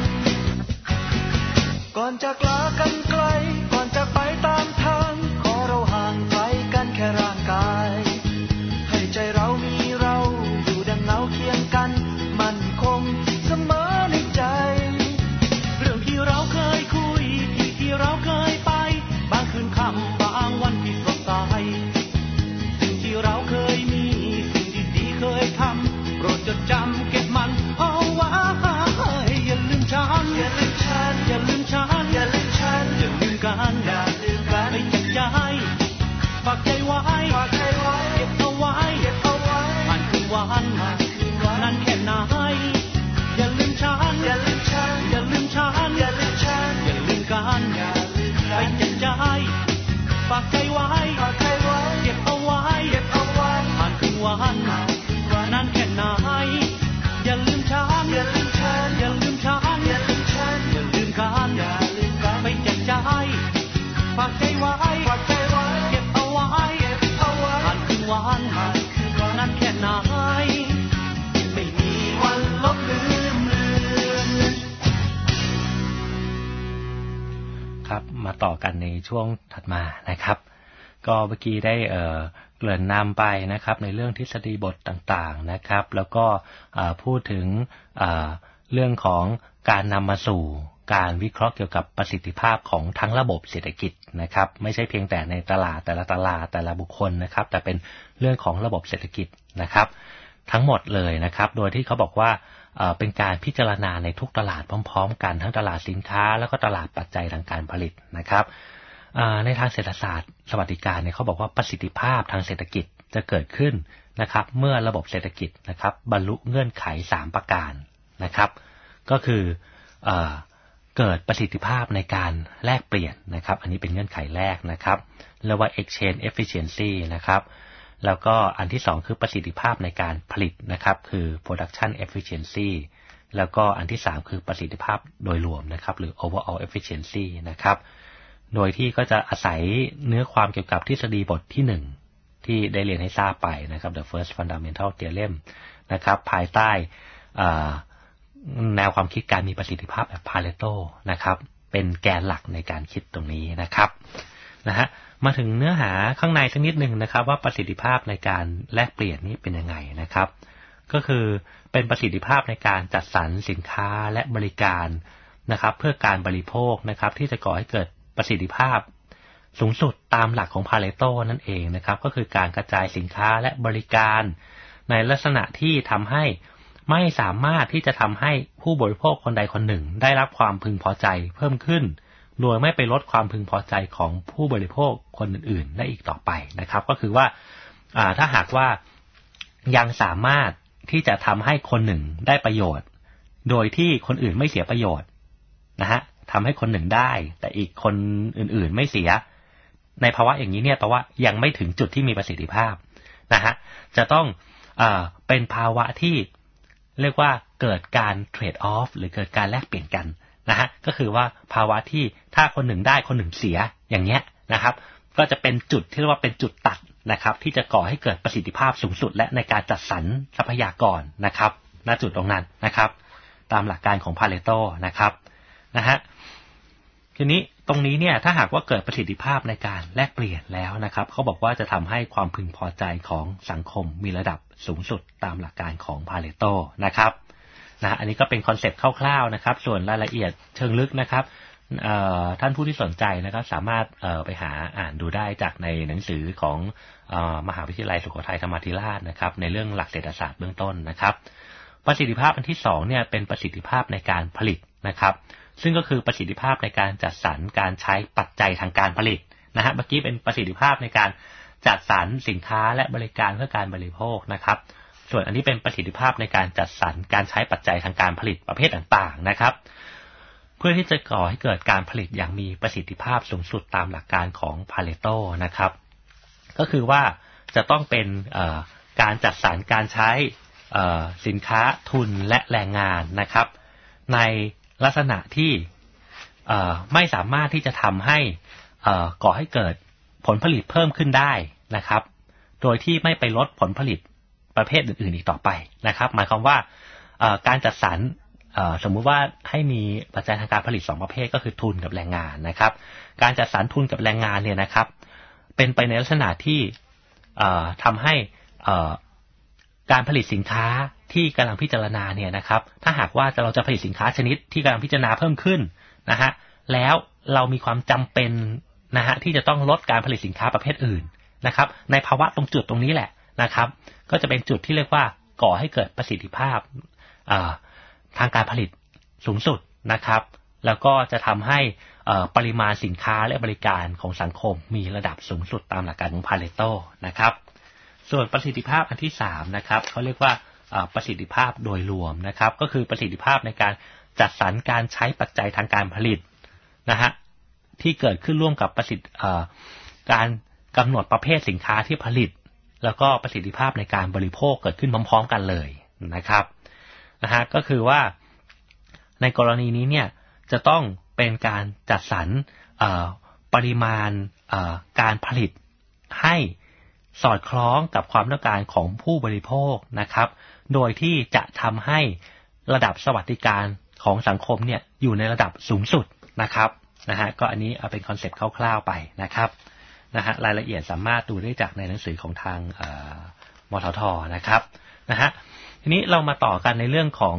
ก่อนจากลากันไกลก่อนจากไปตามทางขอเราห่างไกลกันแค่ร่างกายให้ใจเรามีเราอยู่ดังเงาเคียงกันมั่นคงเสมอในใจเรื่องที่เราเคยคุยที่เราเคยไปบางคืนค่ำบางวันที่สดใสสิ่งที่เราเคยมีสิ่งดีๆเคยทำโปรดจดจำเก็บมันเอาไว้อย่าลืมฉันอย่าลืมฉันอย่าลืมฉันอย่าลืมฉันอย่าลืมกันอย่าลืมกันไม่จัดใจฝากใจไว้ฝากใจไว้เก็บเอาไว้เก็บเอาไว้ผ่านคืนวันนั้นแค่ไหนอย่าลืมฉันอย่าลืมฉันอย่าลืมฉันอย่าลืมฉันอย่าลืมกันไปจัดใจฝากใจไว้ฝากใจไว้เก็บเอาไว้เก็บเอาไว้ผ่านคืนวันนั้นแค่ไหนอย่าลืมฉันอย่าลืมฉันอย่าลืมฉันอย่าลืมฉันอย่าลืมกันไปจัดใจฝากใจไว้ฝากใจไว้เก็บเอาไว้เก็บเอาไว้ผ่านคืนวันนั้นแค่ไหนไม่มีวันลบลืมเลือนครับมาต่อกันในช่วงถัดมานะครับก็เมื่อกี้ได้เกริ่นนำไปนะครับในเรื่องทฤษฎีบทต่างๆนะครับแล้วก็พูดถึงเรื่องของการนำมาสู่การวิเคราะห์เกี่ยวกับประสิทธิภาพของทั้งระบบเศรษฐกิจนะครับไม่ใช่เพียงแต่ในตลาดแต่ละบุคคลนะครับแต่เป็นเรื่องของระบบเศรษฐกิจนะครับทั้งหมดเลยนะครับโดยที่เขาบอกว่าเป็นการพิจารณาในทุกตลาดพร้อมๆกันทั้งตลาดสินค้าแล้วก็ตลาดปัจจัยทางการผลิตนะครับในทางเศรษฐศาสตร์สวัสดิการเนี่ยเขาบอกว่าประสิทธิภาพทางเศรษฐกิจจะเกิดขึ้นนะครับเมื่อระบบเศรษฐกิจนะครับบรรลุเงื่อนไข3ประการนะครับก็คือเกิดประสิทธิภาพในการแลกเปลี่ยนนะครับอันนี้เป็นเงื่อนไขแรกนะครับเรียกว่า exchange efficiency นะครับแล้วก็อันที่2คือประสิทธิภาพในการผลิตนะครับคือ production efficiency แล้วก็อันที่3คือประสิทธิภาพโดยรวมนะครับหรือ overall efficiency นะครับโดยที่ก็จะอาศัยเนื้อความเกี่ยวกับทฤษฎีบทที่1ที่ได้เรียนให้ทราบไปนะครับ the first fundamental theorem นะครับภายใต้แนวความคิดการมีประสิทธิภาพแบบ Pareto นะครับเป็นแกนหลักในการคิดตรงนี้นะครับนะฮะมาถึงเนื้อหาข้างในสักนิดหนึ่งนะครับว่าประสิทธิภาพในการแลกเปลี่ยนนี้เป็นยังไงนะครับก็คือเป็นประสิทธิภาพในการจัดสรรสินค้าและบริการนะครับเพื่อการบริโภคนะครับที่จะก่อให้เกิดประสิทธิภาพสูงสุดตามหลักของ Pareto นั่นเองนะครับก็คือการกระจายสินค้าและบริการในลักษณะที่ทำให้ไม่สามารถที่จะทำให้ผู้บริโภคคนใดคนหนึ่งได้รับความพึงพอใจเพิ่มขึ้นโดยไม่ไปลดความพึงพอใจของผู้บริโภคคนอื่นๆได้อีกต่อไปนะครับก็คือว่าถ้าหากว่ายังสามารถที่จะทำให้คนหนึ่งได้ประโยชน์โดยที่คนอื่นไม่เสียประโยชน์นะฮะทำให้คนหนึ่งได้แต่อีกคนอื่นๆไม่เสียในภาวะอย่างนี้เนี่ยแปลว่ายังไม่ถึงจุดที่มีประสิทธิภาพนะฮะจะต้องเป็นภาวะที่เรียกว่าเกิดการเทรดออฟหรือเกิดการแลกเปลี่ยนกันนะฮะก็คือว่าภาวะที่ถ้าคนหนึ่งได้คนหนึ่งเสียอย่างเงี้ยนะครับก็จะเป็นจุดที่เรียกว่าเป็นจุดตัดนะครับที่จะก่อให้เกิดประสิทธิภาพสูงสุดและในการจัดสรรทรัพยากรนะครับณจุดตรงนั้นนะครับตามหลักการของ Pareto นะครับนะฮะทีนี้ตรงนี้เนี่ยถ้าหากว่าเกิดประสิทธิภาพในการแลกเปลี่ยนแล้วนะครับเขาบอกว่าจะทำให้ความพึงพอใจของสังคมมีระดับสูงสุดตามหลักการของ Pareto นะครับนะอันนี้ก็เป็นคอนเซ็ปต์คร่าวๆนะครับส่วนรายละเอียดเชิงลึกนะครับท่านผู้ที่สนใจนะครับสามารถไปหาอ่านดูได้จากในหนังสือของมหาวิทยาลัยสุโขทัยธรรมาธิราชนะครับในเรื่องหลักเศรษฐศาสตร์เบื้องต้นนะครับประสิทธิภาพอันที่2เนี่ยเป็นประสิทธิภาพในการผลิตนะครับซึ่งก็คือประสิทธิภาพในการจัดสรรการใช้ปัจจัยทางการผลิตนะฮะเมื่อกี้เป็นประสิทธิภาพในการจัดสรรสินค้าและบริการเพื่อการบริโภคนะครับส่วนอันนี้เป็นประสิทธิภาพในการจัดสรรการใช้ปัจจัยทางการผลิตประเภทต่างๆนะครับเพื่อที่จะก่อให้เกิดการผลิตอย่างมีประสิทธิภาพสูงสุดตามหลักการของพาเรโตนะครับก็คือว่าจะต้องเป็นการจัดสรรการใช้สินค้าทุนและแรงงานนะครับในลักษณะที่ไม่สามารถที่จะทำให้ก่อให้เกิดผลผลิตเพิ่มขึ้นได้นะครับโดยที่ไม่ไปลดผลผลิตประเภทอื่นๆอีกต่อไปนะครับหมายความว่าการจัดสรรสมมุติว่าให้มีปัจจัยทางการผลิต2ประเภทก็คือทุนกับแรงงานนะครับการจัดสรรทุนกับแรงงานเนี่ยนะครับเป็นไปในลักษณะที่ทำให้การผลิตสินค้าที่กำลังพิจารณาเนี่ยนะครับถ้าหากว่าเราจะผลิตสินค้าชนิดที่กำลังพิจารณาเพิ่มขึ้นนะฮะแล้วเรามีความจำเป็นนะฮะที่จะต้องลดการผลิตสินค้าประเภทอื่นนะครับในภาวะตรงจุดตรงนี้แหละนะครับก็จะเป็นจุดที่เรียกว่าก่อให้เกิดประสิทธิภาพทางการผลิตสูงสุดนะครับแล้วก็จะทำให้ปริมาณสินค้าและบริการของสังคมมีระดับสูงสุดตามหลักการของพาเรโตนะครับส่วนประสิทธิภาพอันที่3นะครับเขาเรียกว่าประสิทธิภาพโดยรวมนะครับก็คือประสิทธิภาพในการจัดสรรการใช้ปัจจัยทางการผลิตนะฮะที่เกิดขึ้นร่วมกับการกำหนดประเภทสินค้าที่ผลิตแล้วก็ประสิทธิภาพในการบริโภคเกิดขึ้นพร้อมๆกันเลยนะครับนะฮะก็คือว่าในกรณีนี้เนี่ยจะต้องเป็นการจัดสรรปริมาณการผลิตให้สอดคล้องกับความต้องการของผู้บริโภคนะครับโดยที่จะทำให้ระดับสวัสดิการของสังคมเนี่ยอยู่ในระดับสูงสุดนะครับนะฮะก็อันนี้เอาเป็นคอนเซ็ปต์คร่าวๆไปนะครับนะฮะรายละเอียดสามารถดูได้จากในหนังสือของทางมทท.นะครับนะฮะทีนี้เรามาต่อกันในเรื่องของ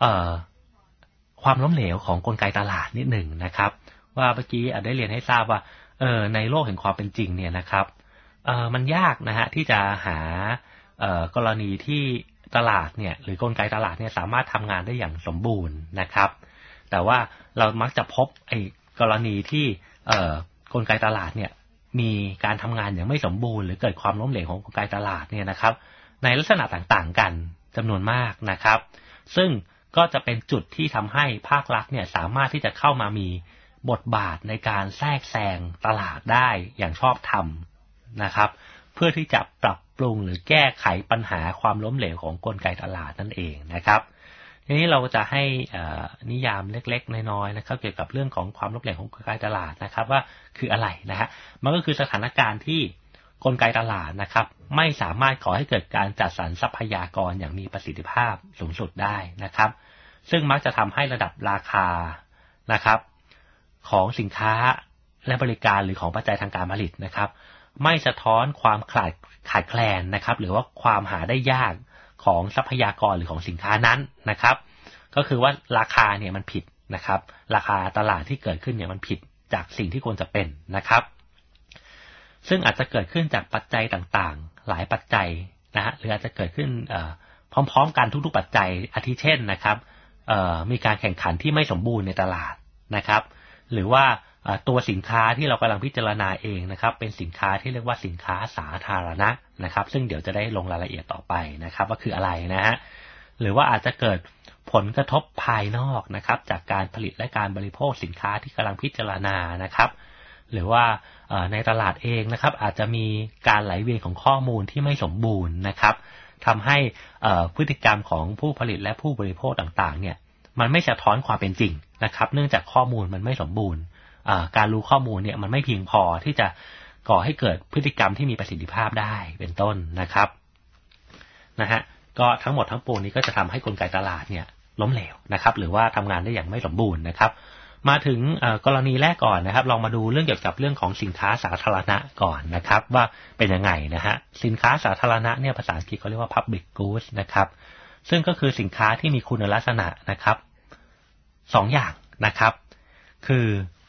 ความล้มเหลวของกลไกตลาดนิดหนึ่งนะครับว่าเมื่อกี้ได้เรียนให้ทราบว่าในโลกแห่งความเป็นจริงเนี่ยนะครับมันยากนะฮะที่จะหากรณีที่ตลาดเนี่ยหรือกลไกตลาดเนี่ยสามารถทำงานได้อย่างสมบูรณ์นะครับแต่ว่าเรามักจะพบกรณีที่กลไกตลาดเนี่ยมีการทำงานอย่างไม่สมบูรณ์หรือเกิดความล้มเหลวของกลไกตลาดเนี่ยนะครับในลักษณะต่างๆกันจำนวนมากนะครับซึ่งก็จะเป็นจุดที่ทำให้ภาครัฐเนี่ยสามารถที่จะเข้ามามีบทบาทในการแทรกแซงตลาดได้อย่างชอบธรรมนะครับเพื่อที่จะปรับปรุงหรือแก้ไขปัญหาความล้มเหลวของกลไกตลาดนั่นเองนะครับทีนี้เราจะให้นิยามเล็กๆน้อยๆนะครับเกี่ยวกับเรื่องของความล้มเหลวของกลไกตลาดนะครับว่าคืออะไรนะฮะมันก็คือสถานการณ์ที่กลไกตลาดนะครับไม่สามารถก่อให้เกิดการจัดสรรทรัพยากรอย่างมีประสิทธิภาพสูงสุดได้นะครับซึ่งมักจะทำให้ระดับราคานะครับของสินค้าและบริการหรือของปัจจัยทางการผลิตนะครับไม่สะท้อนความขาดแคลนนะครับหรือว่าความหาได้ยากของทรัพยากรหรือของสินค้านั้นนะครับก็คือว่าราคาเนี่ยมันผิดนะครับราคาตลาดที่เกิดขึ้นเนี่ยมันผิดจากสิ่งที่ควรจะเป็นนะครับซึ่งอาจจะเกิดขึ้นจากปัจจัยต่างๆหลายปัจจัยนะฮะหรืออาจจะเกิดขึ้นพร้อมๆกันทุกๆปัจจัยอาทิเช่นนะครับมีการแข่งขันที่ไม่สมบูรณ์ในตลาดนะครับหรือว่าตัวสินค้าที่เรากำลังพิจารณาเองนะครับเป็นสินค้าที่เรียกว่าสินค้าสาธารณะนะครับซึ่งเดี๋ยวจะได้ลงรายละเอียดต่อไปนะครับว่าคืออะไรนะฮะหรือว่าอาจจะเกิดผลกระทบภายนอกนะครับจากการผลิตและการบริโภคสินค้าที่กำลังพิจารณานะครับหรือว่าในตลาดเองนะครับอาจจะมีการไหลเวียนของข้อมูลที่ไม่สมบูรณ์นะครับทำให้พฤติกรรมของผู้ผลิตและผู้บริโภคต่างๆเนี่ยมันไม่สะท้อนความเป็นจริงนะครับเนื่องจากข้อมูลมันไม่สมบูรณ์การรู้ข้อมูลเนี่ยมันไม่เพียงพอที่จะก่อให้เกิดพฤติกรรมที่มีประสิทธิภาพได้เป็นต้นนะครับนะฮะก็ทั้งหมดทั้งปวงนี้ก็จะทำให้กลไกตลาดเนี่ยล้มเหลวนะครับหรือว่าทำงานได้อย่างไม่สมบูรณ์นะครับมาถึงกรณีแรกก่อนนะครับลองมาดูเรื่องเกี่ยวกับเรื่องของสินค้าสาธารณะก่อนนะครับว่าเป็นยังไงนะฮะสินค้าสาธารณะเนี่ยภาษาอังกฤษเขาเรียกว่า public goods นะครับซึ่งก็คือสินค้าที่มีคุณลักษณะนะครับ2 อย่างนะครับคือ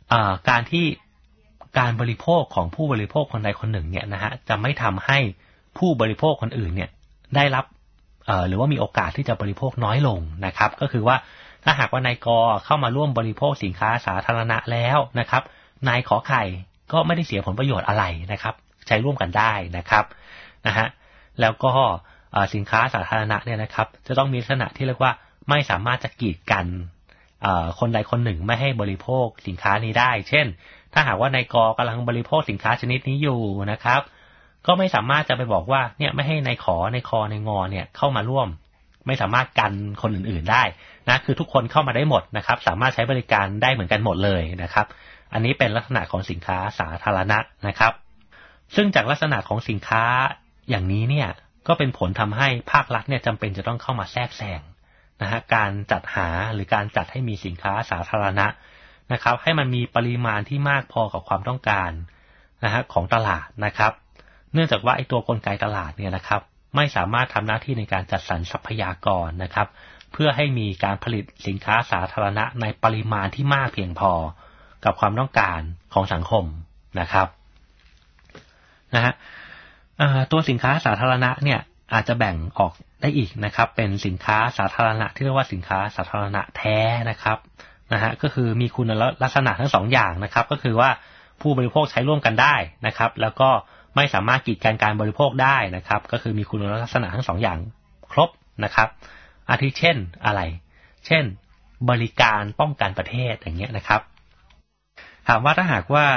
การที่การบริโภคของผู้บริโภคคนใดคนหนึ่งเนี่ยนะฮะจะไม่ทำให้ผู้บริโภคคนอื่นเนี่ยได้รับหรือว่ามีโอกาสที่จะบริโภคน้อยลงนะครับก็คือว่าถ้าหากว่านายกเข้ามาร่วมบริโภคสินค้าสาธารณะแล้วนะครับนายขอไข่ก็ไม่ได้เสียผลประโยชน์อะไรนะครับใช้ร่วมกันได้นะครับนะฮะแล้วก็สินค้าสาธารณะเนี่ยนะครับจะต้องมีลักษณะที่เรียกว่าไม่สามารถจะกีดกันคนใดคนหนึ่งไม่ให้บริโภคสินค้านี้ได้เช่นถ้าหากว่านายกกำลังบริโภคสินค้าชนิดนี้อยู่นะครับก็ไม่สามารถจะไปบอกว่าเนี่ยไม่ให้นายขอนายคอนายงอเนี่ยเข้ามาร่วมไม่สามารถกันคนอื่นๆได้นะคือทุกคนเข้ามาได้หมดนะครับสามารถใช้บริการได้เหมือนกันหมดเลยนะครับอันนี้เป็นลักษณะของสินค้าสาธารณะนะครับซึ่งจากลักษณะของสินค้าอย่างนี้เนี่ยก็เป็นผลทำให้ภาครัฐเนี่ยจำเป็นจะต้องเข้ามาแทรกแซงนะฮะการจัดหาหรือการจัดให้มีสินค้าสาธารณะนะครับให้มันมีปริมาณที่มากพอกับความต้องการนะฮะของตลาดนะครับเนื่องจากว่าไอ้ตัวกลไกตลาดเนี่ยนะครับไม่สามารถทำหน้าที่ในการจัดสรรทรัพยากรนะครับเพื่อให้มีการผลิตสินค้าสาธารณะในปริมาณที่มากเพียงพอกับความต้องการของสังคมนะครับนะฮะตัวสินค้าสาธารณะเนี่ยอาจจะแบ่งออกได้อีกนะครับเป็นสินค้าสาธารณะที่เรียกว่าสินค้าสาธารณะแท้นะครับนะฮะก็คือมีคุณลักษณะทั้งสองอย่างนะครับก็คือว่าผู้บริโภคใช้ร่วมกันได้นะครับแล้วก็ไม่สามารถกีดกันการบริโภคได้นะครับก็คือมีคุณลักษณะทั้งสองอย่างครบนะครับอาทิเช่นอะไรเช่นบริการป้องกันประเทศอย่างเงี้ยนะครับถามว่าถ้าหากว่า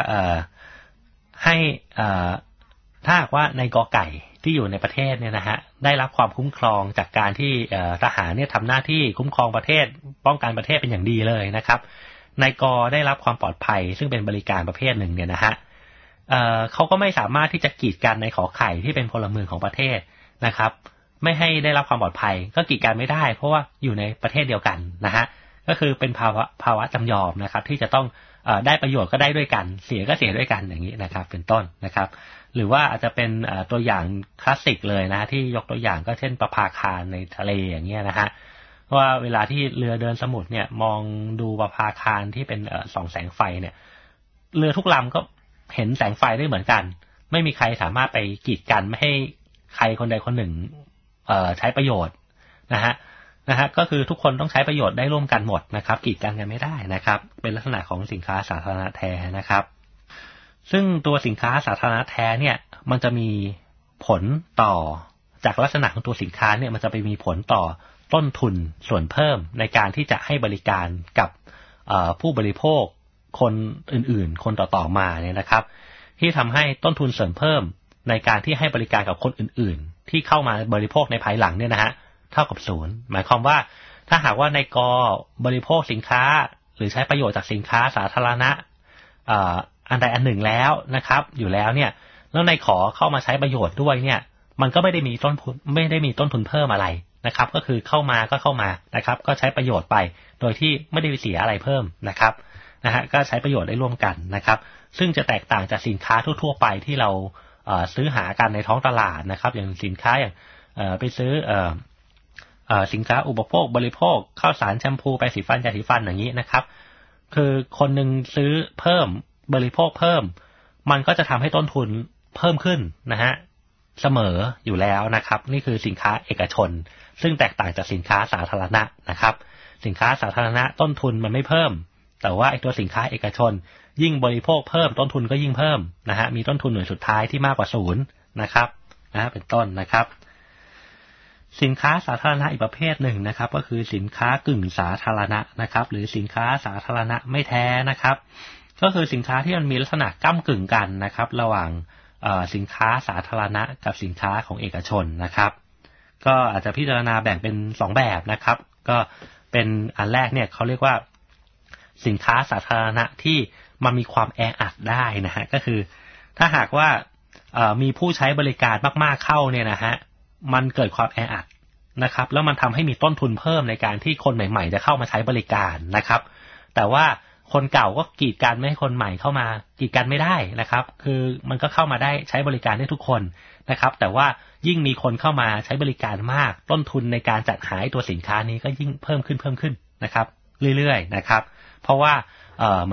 ถ้าหากว่าในกอไก่ที่อยู่ในประเทศเนี่ยนะฮะได้รับความคุ้มครองจากการที่ทหารเนี่ยทำหน้าที่คุ้มครองประเทศป้องกันประเทศเป็นอย่างดีเลยนะครับนายกได้รับความปลอดภัยซึ่งเป็นบริการประเภทหนึ่งเนี่ยนะฮะเขาก็ไม่สามารถที่จะกีดกันในขอไข่ที่เป็นพลเมืองของประเทศนะครับไม่ให้ได้รับความปลอดภัยก็กีดกันไม่ได้เพราะว่าอยู่ในประเทศเดียวกันนะฮะก็คือเป็นภาวะจำยอมนะครับที่จะต้องได้ประโยชน์ก็ได้ด้วยกันเสียก็เสียด้วยกันอย่างนี้นะครับเป็นต้นนะครับหรือว่าอาจจะเป็นตัวอย่างคลาสสิกเลยนะที่ยกตัวอย่างก็เช่นประภาคารในทะเลอย่างเงี้ยนะฮะว่าเวลาที่เรือเดินสมุทรเนี่ยมองดูประภาคารที่เป็นส่องแสงไฟเนี่ยเรือทุกลำก็เห็นแสงไฟได้เหมือนกันไม่มีใครสามารถไปกีดกันไม่ให้ใครคนใดคนหนึ่งใช้ประโยชน์นะฮะก็คือทุกคนต้องใช้ประโยชน์ได้ร่วมกันหมดนะครับกีดกันไม่ได้นะครับเป็นลักษณะของสินค้าสาธารณะแท้นะครับซึ่งตัวสินค้าสาธารณะแท้เนี่ยมันจะมีผลต่อจากลักษณะของตัวสินค้าเนี่ยมันจะไปมีผลต่อต้นทุนส่วนเพิ่มในการที่จะให้บริการกับผู้บริโภคคนอื่นๆคนต่อๆมาเนี่ยนะครับที่ทำให้ต้นทุนส่วนเพิ่มในการที่ให้บริการกับคนอื่นๆที่เข้ามาบริโภคในภายหลังเนี่ยนะฮะเท่ากับศูนย์หมายความว่าถ้าหากว่านายกบริโภคสินค้าหรือใช้ประโยชน์จากสินค้าสาธารณะอันใดอันหนึ่งแล้วนะครับอยู่แล้วเนี่ยแล้วนายขอเข้ามาใช้ประโยชน์ด้วยเนี่ยมันก็ไม่ได้มีต้นทุนเพิ่มอะไรนะครับก็คือเข้ามานะครับก็ใช้ประโยชน์ไปโดยที่ไม่ได้เสียอะไรเพิ่มนะครับนะฮะก็ใช้ประโยชน์ได้ร่วมกันนะครับซึ่งจะแตกต่างจากสินค้าทั่วๆไปที่เราซื้อหากันในท้องตลาดนะครับอย่างสินค้าอย่างไปซื้อสินค้าอุปโภคบริโภคข้าวสารแชมพูไปสีฟันยาสีฟันอย่างนี้นะครับคือคนหนึ่งซื้อเพิ่มบริโภคเพิ่มมันก็จะทำให้ต้นทุนเพิ่มขึ้นนะฮะเสมออยู่แล้วนะครับนี่คือสินค้าเอกชนซึ่งแตกต่างจากสินค้าสาธารณะนะครับสินค้าสาธารณะต้นทุนมันไม่เพิ่มแต่ว่าไอ้ตัวสินค้าเอกชนยิ่งบริโภคเพิ่มต้นทุนก็ยิ่งเพิ่มนะฮะมีต้นทุนหน่วยสุดท้ายที่มากกว่าศูนย์นะครับเป็นต้นนะครับสินค้าสาธารณะอีกประเภทหนึ่งนะครับก็คือสินค้ากึ่งสาธารณะนะครับหรือสินค้าสาธารณะไม่แท้นะครับก็คือสินค้าที่มันมีลักษณะก้ำกึ่งกันนะครับระหว่างสินค้าสาธารณะกับสินค้าของเอกชนนะครับก็อาจจะพิจารณาแบ่งเป็น2แบบนะครับก็เป็นอันแรกเนี่ยเขาเรียกว่าสินค้าสาธารณะที่มันมีความแออัดได้นะฮะก็คือถ้าหากว่ามีผู้ใช้บริการมากๆเข้าเนี่ยนะฮะมันเกิดความแออัดนะครับแล้วมันทำให้มีต้นทุนเพิ่มในการที่คนใหม่ๆจะเข้ามาใช้บริการนะครับแต่ว่าคนเก่าก็กีดกันไม่ให้คนใหม่เข้ามากีดกันไม่ได้นะครับคือมันก็เข้ามาได้ใช้บริการได้ทุกคนนะครับแต่ว่ายิ่งมีคนเข้ามาใช้บริการมากต้นทุนในการจัดหาตัวสินค้านี้ก็ยิ่งเพิ่มขึ้นนะครับเรื่อยๆนะครับเพราะว่าเหมือนกับ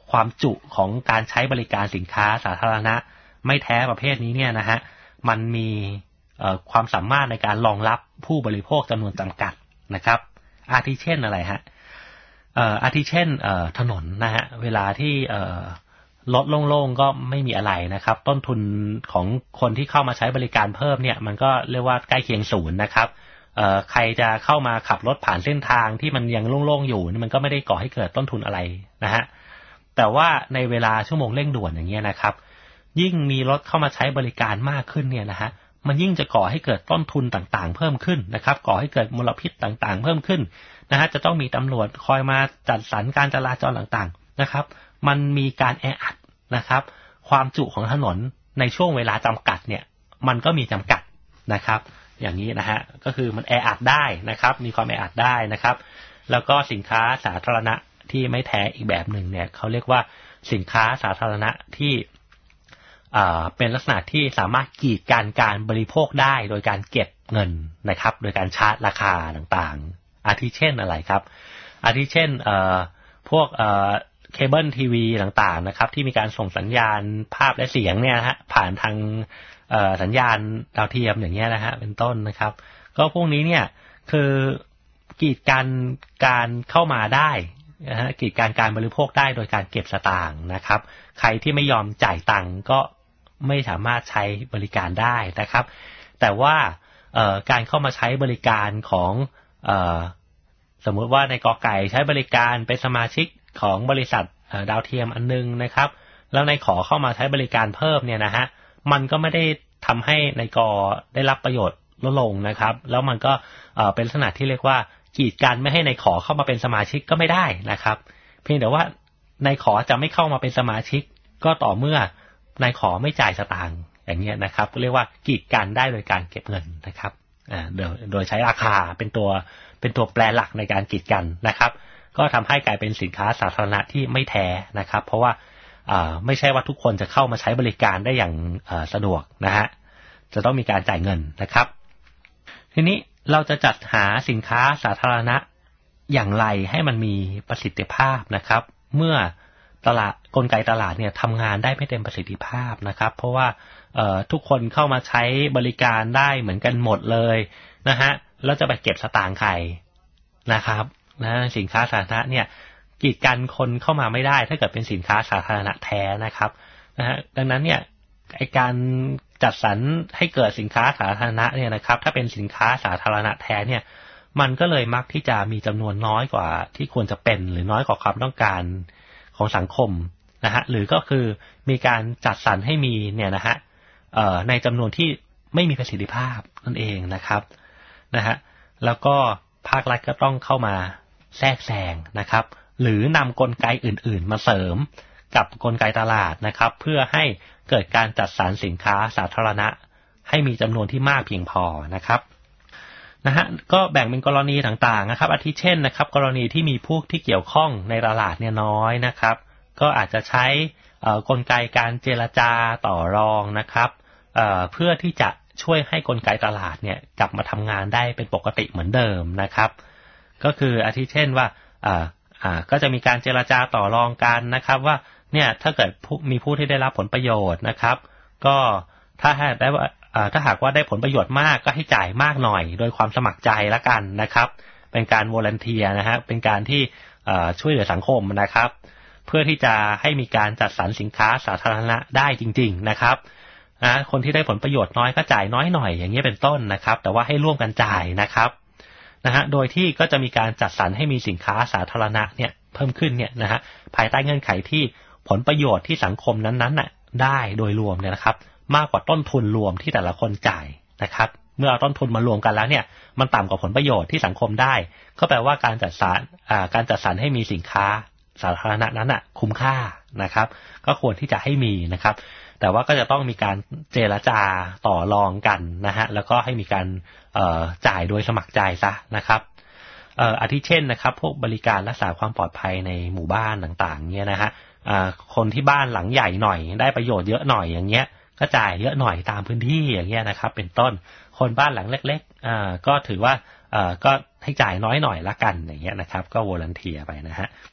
ความจุของการใช้บริการสินค้าสาธารณะไม่แท้ประเภทนี้เนี่ยนะฮะมันมีความสามารถในการรองรับผู้บริโภคจำนวนจำกัดนะครับอาทิเช่นอะไรฮะอาทิเช่นถนนนะฮะเวลาที่รถโล่งๆก็ไม่มีอะไรนะครับต้นทุนของคนที่เข้ามาใช้บริการเพิ่มเนี่ยมันก็เรียกว่าใกล้เคียงศูนย์นะครับใครจะเข้ามาขับรถผ่านเส้นทางที่มันยังโล่งๆอยู่มันก็ไม่ได้ก่อให้เกิดต้นทุนอะไรนะฮะแต่ว่าในเวลาชั่วโมงเร่งด่วนอย่างเงี้ยนะครับยิ่งมีรถเข้ามาใช้บริการมากขึ้นเนี่ยนะฮะมันยิ่งจะก่อให้เกิดต้นทุนต่างๆเพิ่มขึ้นนะครับก่อให้เกิดมลพิษต่างๆเพิ่มขึ้นนะฮะจะต้องมีตำรวจคอยมาจัดสรรการจราจรต่างๆนะครับมันมีการแออัดนะครับความจุของถนนในช่วงเวลาจำกัดเนี่ยมันก็มีจำกัดนะครับอย่างนี้นะฮะก็คือมันแออัดได้นะครับมีความแออัดได้นะครับแล้วก็สินค้าสาธารณะที่ไม่แท้อีกแบบหนึ่งเนี่ยเขาเรียกว่าสินค้าสาธารณะที่เป็นลักษณะที่สามารถกีดกันการบริโภคได้โดยการเก็บเงินนะครับโดยการชาร์จราคาต่างๆอาทิเช่นอะไรครับอาทิเช่นพวกเคเบิลทีวีต่างๆนะครับที่มีการส่งสัญญาณภาพและเสียงเนี่ยนะฮะผ่านทางสัญญาณดาวเทียมอย่างเงี้ยนะฮะเป็นต้นนะครับก็พวกนี้เนี่ยคือกีดกันการเข้ามาได้นะฮะกีดกันการบริโภคได้โดยการเก็บสตางค์นะครับใครที่ไม่ยอมจ่ายตังค์ก็ไม่สามารถใช้บริการได้นะครับแต่ว่าการเข้ามาใช้บริการของสมมุติว่าในกอไก่ใช้บริการเป็นสมาชิกของบริษัทดาวเทียมอันนึงนะครับแล้วในขอเข้ามาใช้บริการเพิ่มเนี่ยนะฮะมันก็ไม่ได้ทำให้ในกอได้รับประโยชน์ลดลงนะครับแล้วมันก็เป็นลักษณะที่เรียกว่ากีดกันไม่ให้ในขอเข้ามาเป็นสมาชิกก็ไม่ได้นะครับเพียงแต่ว่าในขอจะไม่เข้ามาเป็นสมาชิกก็ต่อเมื่อนายขอไม่จ่ายสตางค์อย่างเงี้ยนะครับเรียกว่ากีดกันได้โดยการเก็บเงินนะครับโดยใช้ราคาเป็นตัวแปรหลักในการกีดกันนะครับก็ทำให้กลายเป็นสินค้าสาธารณะที่ไม่แท้นะครับเพราะว่าไม่ใช่ว่าทุกคนจะเข้ามาใช้บริการได้อย่างสะดวกนะฮะจะต้องมีการจ่ายเงินนะครับทีนี้เราจะจัดหาสินค้าสาธารณะอย่างไรให้มันมีประสิทธิภาพนะครับเมื่อกลไกตลาดเนี่ยทำงานได้ไม่เต็มประสิทธิภาพนะครับเพราะว่าทุกคนเข้ามาใช้บริการได้เหมือนกันหมดเลยนะฮะแล้วจะไปเก็บสตางค์ใครนะครับนะสินค้าสาธารณะเนี่ยกีดกันคนเข้ามาไม่ได้ถ้าเกิดเป็นสินค้าสาธารณะแท้นะครับนะฮะดังนั้นเนี่ยการจัดสรรให้เกิดสินค้าสาธารณะเนี่ยนะครับถ้าเป็นสินค้าสาธารณะแท้เนี่ยมันก็เลยมักที่จะมีจำนวนน้อยกว่าที่ควรจะเป็นหรือน้อยกว่าความต้องการของสังคมนะฮะหรือก็คือมีการจัดสรรให้มีเนี่ยนะฮะในจำนวนที่ไม่มีประสิทธิภาพนั่นเองนะครับนะฮะแล้วก็ภาครัฐก็ต้องเข้ามาแทรกแซงนะครับหรือนำกลไกอื่นๆมาเสริมกับกลไกตลาดนะครับเพื่อให้เกิดการจัดสรรสินค้าสาธารณะให้มีจำนวนที่มากเพียงพอนะครับนะฮะก็แบ่งเป็นกรณีต่างๆนะครับอาทิเช่นนะครับกรณีที่มีผู้ที่เกี่ยวข้องในตลาดเนี่ยน้อยนะครับก็อาจจะใช้กลไกการเจรจาต่อรองนะครับเพื่อที่จะช่วยให้กลไกตลาดเนี่ยกลับมาทำงานได้เป็นปกติเหมือนเดิมนะครับก็คืออาทิเช่นว่าก็จะมีการเจรจาต่อรองกันนะครับว่าเนี่ยถ้าเกิดมีผู้ที่ได้รับผลประโยชน์นะครับก็ถ้าหากว่าได้ผลประโยชน์มากก็ให้จ่ายมากหน่อยโดยความสมัครใจละกันนะครับเป็นการวอลันเทียนะฮะเป็นการที่ช่วยเหลือสังคมนะครับเพื่อที่จะให้มีการจัดสรรสินค้าสาธารณะได้จริงๆนะครับคนที่ได้ผลประโยชน์น้อยก็จ่ายน้อยหน่อยอย่างนี้เป็นต้นนะครับแต่ว่าให้ร่วมกันจ่ายนะครับนะฮะโดยที่ก็จะมีการจัดสรรให้มีสินค้าสาธารณะเนี่ยเพิ่มขึ้นเนี่ยนะฮะภายใต้เงื่อนไขที่ผลประโยชน์ที่สังคมนั้นๆน่ะได้โดยรวมเนี่ยนะครับมากกว่าต้นทุนรวมที่แต่ละคนจ่ายนะครับเมื่อเอาต้นทุนมารวมกันแล้วเนี่ยมันต่ำกว่าผลประโยชน์ที่สังคมได้ก็แปลว่าการจัดสรรให้มีสินค้าสาธารณะนั้นน่ะคุ้มค่านะครับก็ควรที่จะให้มีนะครับแต่ว่าก็จะต้องมีการเจรจาต่อรองกันนะฮะแล้วก็ให้มีการจ่ายโดยสมัครใจซะนะครับอาทิเช่นนะครับพวกบริการรักษาความปลอดภัยในหมู่บ้านต่างๆเนี่ยนะฮะคนที่บ้านหลังใหญ่หน่อยได้ประโยชน์เยอะหน่อยอย่างเงี้ยก็จ่ายเยอะหน่อยตามพื้นที่อย่างเงี้ยนะครับเป็นต้นคนบ้านหลังเล็กๆก็ถือว่าก็ให้จ่ายน้อยหน่อยละกันอย่างเงี้ยนะครับก็วอลันเทียไปนะฮะ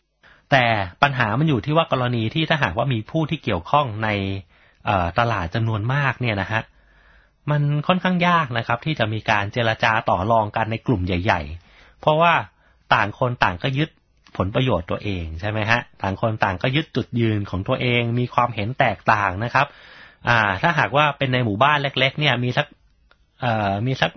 แต่ปัญหามันอยู่ที่ว่ากรณีที่ถ้าหากว่ามีผู้ที่เกี่ยวข้องในตลาดจำนวนมากเนี่ยนะฮะมันค่อนข้างยากนะครับที่จะมีการเจรจาต่อรองกันในกลุ่มใหญ่ๆเพราะว่าต่างคนต่างก็ยึดผลประโยชน์ตัวเองใช่ไหมฮะต่างคนต่างก็ยึดจุดยืนของตัวเองมีความเห็นแตกต่างนะครับถ้าหากว่าเป็นในหมู่บ้านเล็กๆเนี่ยมีสัก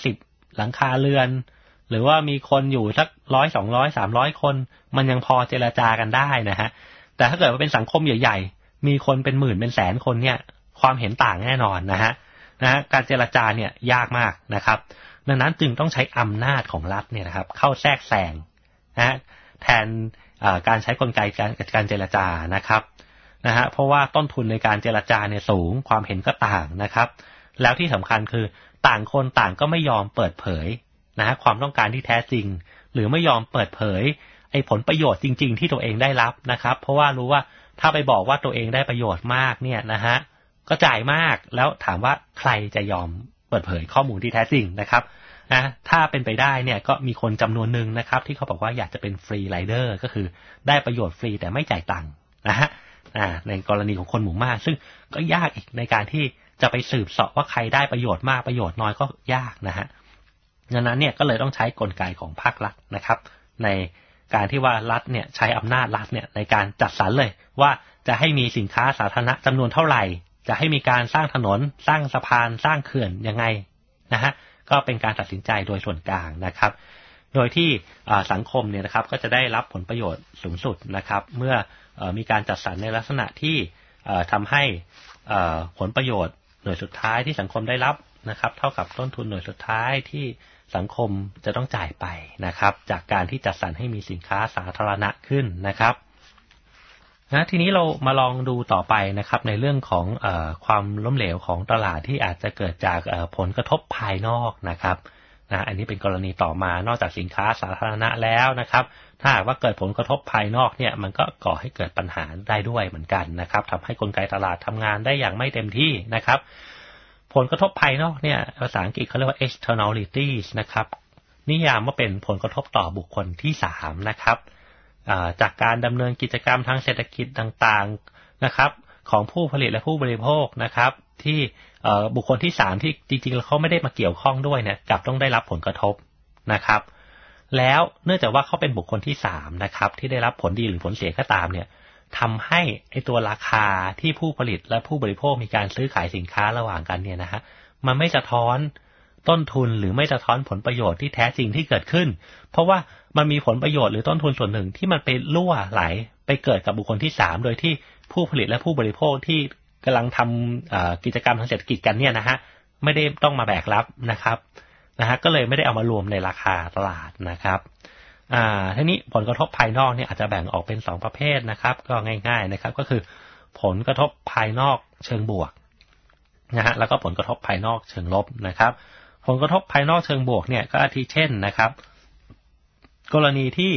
50หลังคาเรือนหรือว่ามีคนอยู่สัก100 200 300คนมันยังพอเจรจากันได้นะฮะแต่ถ้าเกิดว่าเป็นสังคมใหญ่ๆมีคนเป็นหมื่นเป็นแสนคนเนี่ยความเห็นต่างแน่นอนนะฮะการเจรจาเนี่ยยากมากนะครับดังนั้นจึงต้องใช้อำนาจของรัฐเนี่ยนะครับเข้าแทรกแซงนะแทนการใช้กลไกการเจรจานะครับเพราะว่าต้นทุนในการเจรจาเนี่ยสูงความเห็นก็ต่างนะครับแล้วที่สำคัญคือต่างคนต่างก็ไม่ยอมเปิดเผยความต้องการที่แท้จริงหรือไม่ยอมเปิดเผยไอ้ผลประโยชน์จริงๆที่ตัวเองได้รับนะครับเพราะว่ารู้ว่าถ้าไปบอกว่าตัวเองได้ประโยชน์มากเนี่ยนะฮะก็จ่ายมากแล้วถามว่าใครจะยอมเปิดเผยข้อมูลที่แท้จริงนะครับถ้าเป็นไปได้เนี่ยก็มีคนจำนวนหนึ่งนะครับที่เขาบอกว่าอยากจะเป็นฟรีไรเดอร์ก็คือได้ประโยชน์ฟรีแต่ไม่จ่ายตังค์นะฮะในกรณีของคนหมู่มากซึ่งก็ยากอีกในการที่จะไปสืบเสาะว่าใครได้ประโยชน์มากประโยชน์น้อยก็ยากนะฮะดังนั้นเนี่ยก็เลยต้องใช้กลไกของภาครัฐนะครับในการที่ว่ารัฐเนี่ยใช้อำนาจรัฐเนี่ยในการจัดสรรเลยว่าจะให้มีสินค้าสาธารณะจำนวนเท่าไหร่จะให้มีการสร้างถนนสร้างสะพานสร้างเขื่อนยังไงนะฮะก็เป็นการตัดสินใจโดยส่วนกลางนะครับโดยที่สังคมเนี่ยนะครับก็จะได้รับผลประโยชน์สูงสุดนะครับเมื่อมีการจัดสรรในลักษณะที่ทำให้ผลประโยชน์หน่วยสุดท้ายที่สังคมได้รับนะครับเท่ากับต้นทุนหน่วยสุดท้ายที่สังคมจะต้องจ่ายไปนะครับจากการที่จัดสรรให้มีสินค้าสาธารณะขึ้นนะครับทีนี้เรามาลองดูต่อไปนะครับในเรื่องของความล้มเหลวของตลาดที่อาจจะเกิดจากผลกระทบภายนอกนะครับอันนี้เป็นกรณีต่อมานอกจากสินค้าสาธารณะแล้วนะครับถ้าหากว่าเกิดผลกระทบภายนอกเนี่ยมันก็ก่อให้เกิดปัญหาได้ด้วยเหมือนกันนะครับทำให้กลไกตลาดทำงานได้อย่างไม่เต็มที่นะครับผลกระทบภายนอกเนี่ยภาษาอังกฤษเขาเรียกว่า externalities นะครับนิยามว่าเป็นผลกระทบต่อบุคคลที่3นะครับจากการดำเนินกิจกรรมทางเศรษฐกิจต่างๆนะครับของผู้ผลิตและผู้บริโภคนะครับที่บุคคลที่3ที่จริงๆแล้วเขาไม่ได้มาเกี่ยวข้องด้วยเนี่ยกลับต้องได้รับผลกระทบนะครับแล้วเนื่องจากว่าเขาเป็นบุคคลที่3นะครับที่ได้รับผลดีหรือผลเสียก็ตามเนี่ยทำให้ไอ้ตัวราคาที่ผู้ผลิตและผู้บริโภคมีการซื้อขายสินค้าระหว่างกันเนี่ยนะฮะมันไม่สะท้อนต้นทุนหรือไม่สะท้อนผลประโยชน์ที่แท้จริงที่เกิดขึ้นเพราะว่ามันมีผลประโยชน์หรือต้นทุนส่วนหนึ่งที่มันไปรั่วไหลไปเกิดกับบุคคลที่3โดยที่ผู้ผลิตและผู้บริโภคที่กำลังทำกิจกรรมทางเศรษฐกิจกันเนี่ยนะฮะไม่ได้ต้องมาแบกรับนะครับก็เลยไม่ได้เอามารวมในราคาตลาดนะครับทีนี้ผลกระทบภายนอกเนี่ยอาจจะแบ่งออกเป็น2ประเภทนะครับก็ง่ายๆนะครับก็คือผลกระทบภายนอกเชิงบวกนะฮะแล้วก็ผลกระทบภายนอกเชิงลบนะครับผลกระทบภายนอกเชิงบวกเนี่ยก็อาทิเช่นนะครับกรณีที่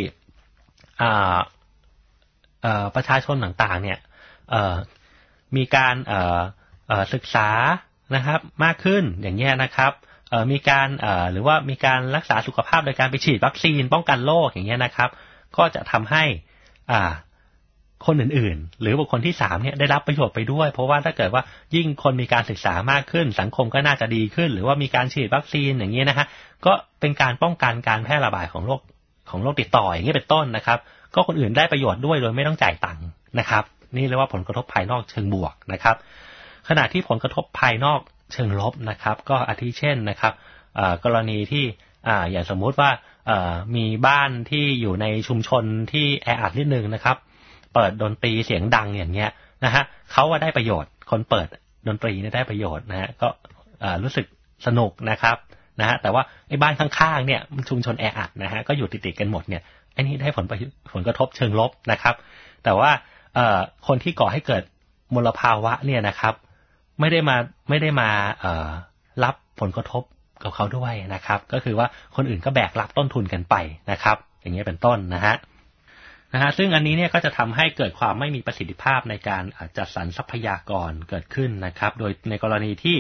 ประชาชนต่างๆเนี่ยมีการศึกษานะครับมากขึ้นอย่างเงี้ยนะครับมีการหรือว่ามีการรักษาสุขภาพโดยการไปฉีดวัคซีนป้องกันโรคอย่างเงี้ยนะครับก็จะทำให้คนอื่นๆหรือบุคคลที่3เนี่ยได้รับประโยชน์ไปด้วยเพราะว่าถ้าเกิดว่ายิ่งคนมีการศึกษามากขึ้นสังคมก็น่าจะดีขึ้นหรือว่ามีการฉีดวัคซีนอย่างเงี้ยนะฮะก็เป็นการป้องกันการแพร่ระบาดของโรคติดต่ออย่างเงี้ยเป็นต้นนะครับก็คนอื่นได้ประโยชน์ด้วยโดยไม่ต้องจ่ายตังค์นะครับนี่เรียกว่าผลกระทบภายนอกเชิงบวกนะครับขณะที่ผลกระทบภายนอกเชิงลบนะครับก็อาทิเช่นนะครับกรณีที่อย่างสมมุติว่ามีบ้านที่อยู่ในชุมชนที่แออัดนิดนึงนะครับเปิดดนตรีเสียงดังอย่างเงี้ยนะฮะเขาว่าได้ประโยชน์คนเปิดดนตรีเนี่ยได้ประโยชน์นะฮะก็รู้สึกสนุกนะครับนะฮะแต่ว่าไอ้บ้านข้างๆเนี่ยชุมชนแออัดนะฮะก็อยู่ติดๆกันหมดเนี่ยอันนี้ได้ผลกระทบเชิงลบนะครับแต่ว่าคนที่ก่อให้เกิดมลภาวะเนี่ยนะครับไม่ได้มารับผลกระทบกับเขาด้วยนะครับก็คือว่าคนอื่นก็แบกรับต้นทุนกันไปนะครับอย่างเงี้ยเป็นต้นนะฮะซึ่งอันนี้เนี่ยก็จะทำให้เกิดความไม่มีประสิทธิภาพในการจัดสรรทรัพยากรเกิดขึ้นนะครับโดยในกรณีที่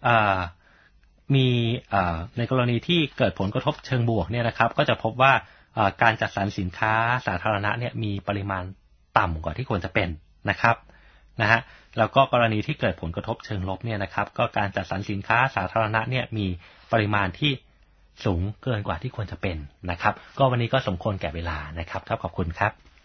มีในกรณีที่เกิดผลกระทบเชิงบวกเนี่ยนะครับก็จะพบว่าการจัดสรรสินค้าสาธารณะเนี่ยมีปริมาณต่ำกว่าที่ควรจะเป็นนะครับนะฮะแล้วก็กรณีที่เกิดผลกระทบเชิงลบเนี่ยนะครับก็การจัดสรรสินค้าสาธารณะเนี่ยมีปริมาณที่สูงเกินกว่าที่ควรจะเป็นนะครับก็วันนี้ก็สมควรแก่เวลานะครับครับขอบคุณครับ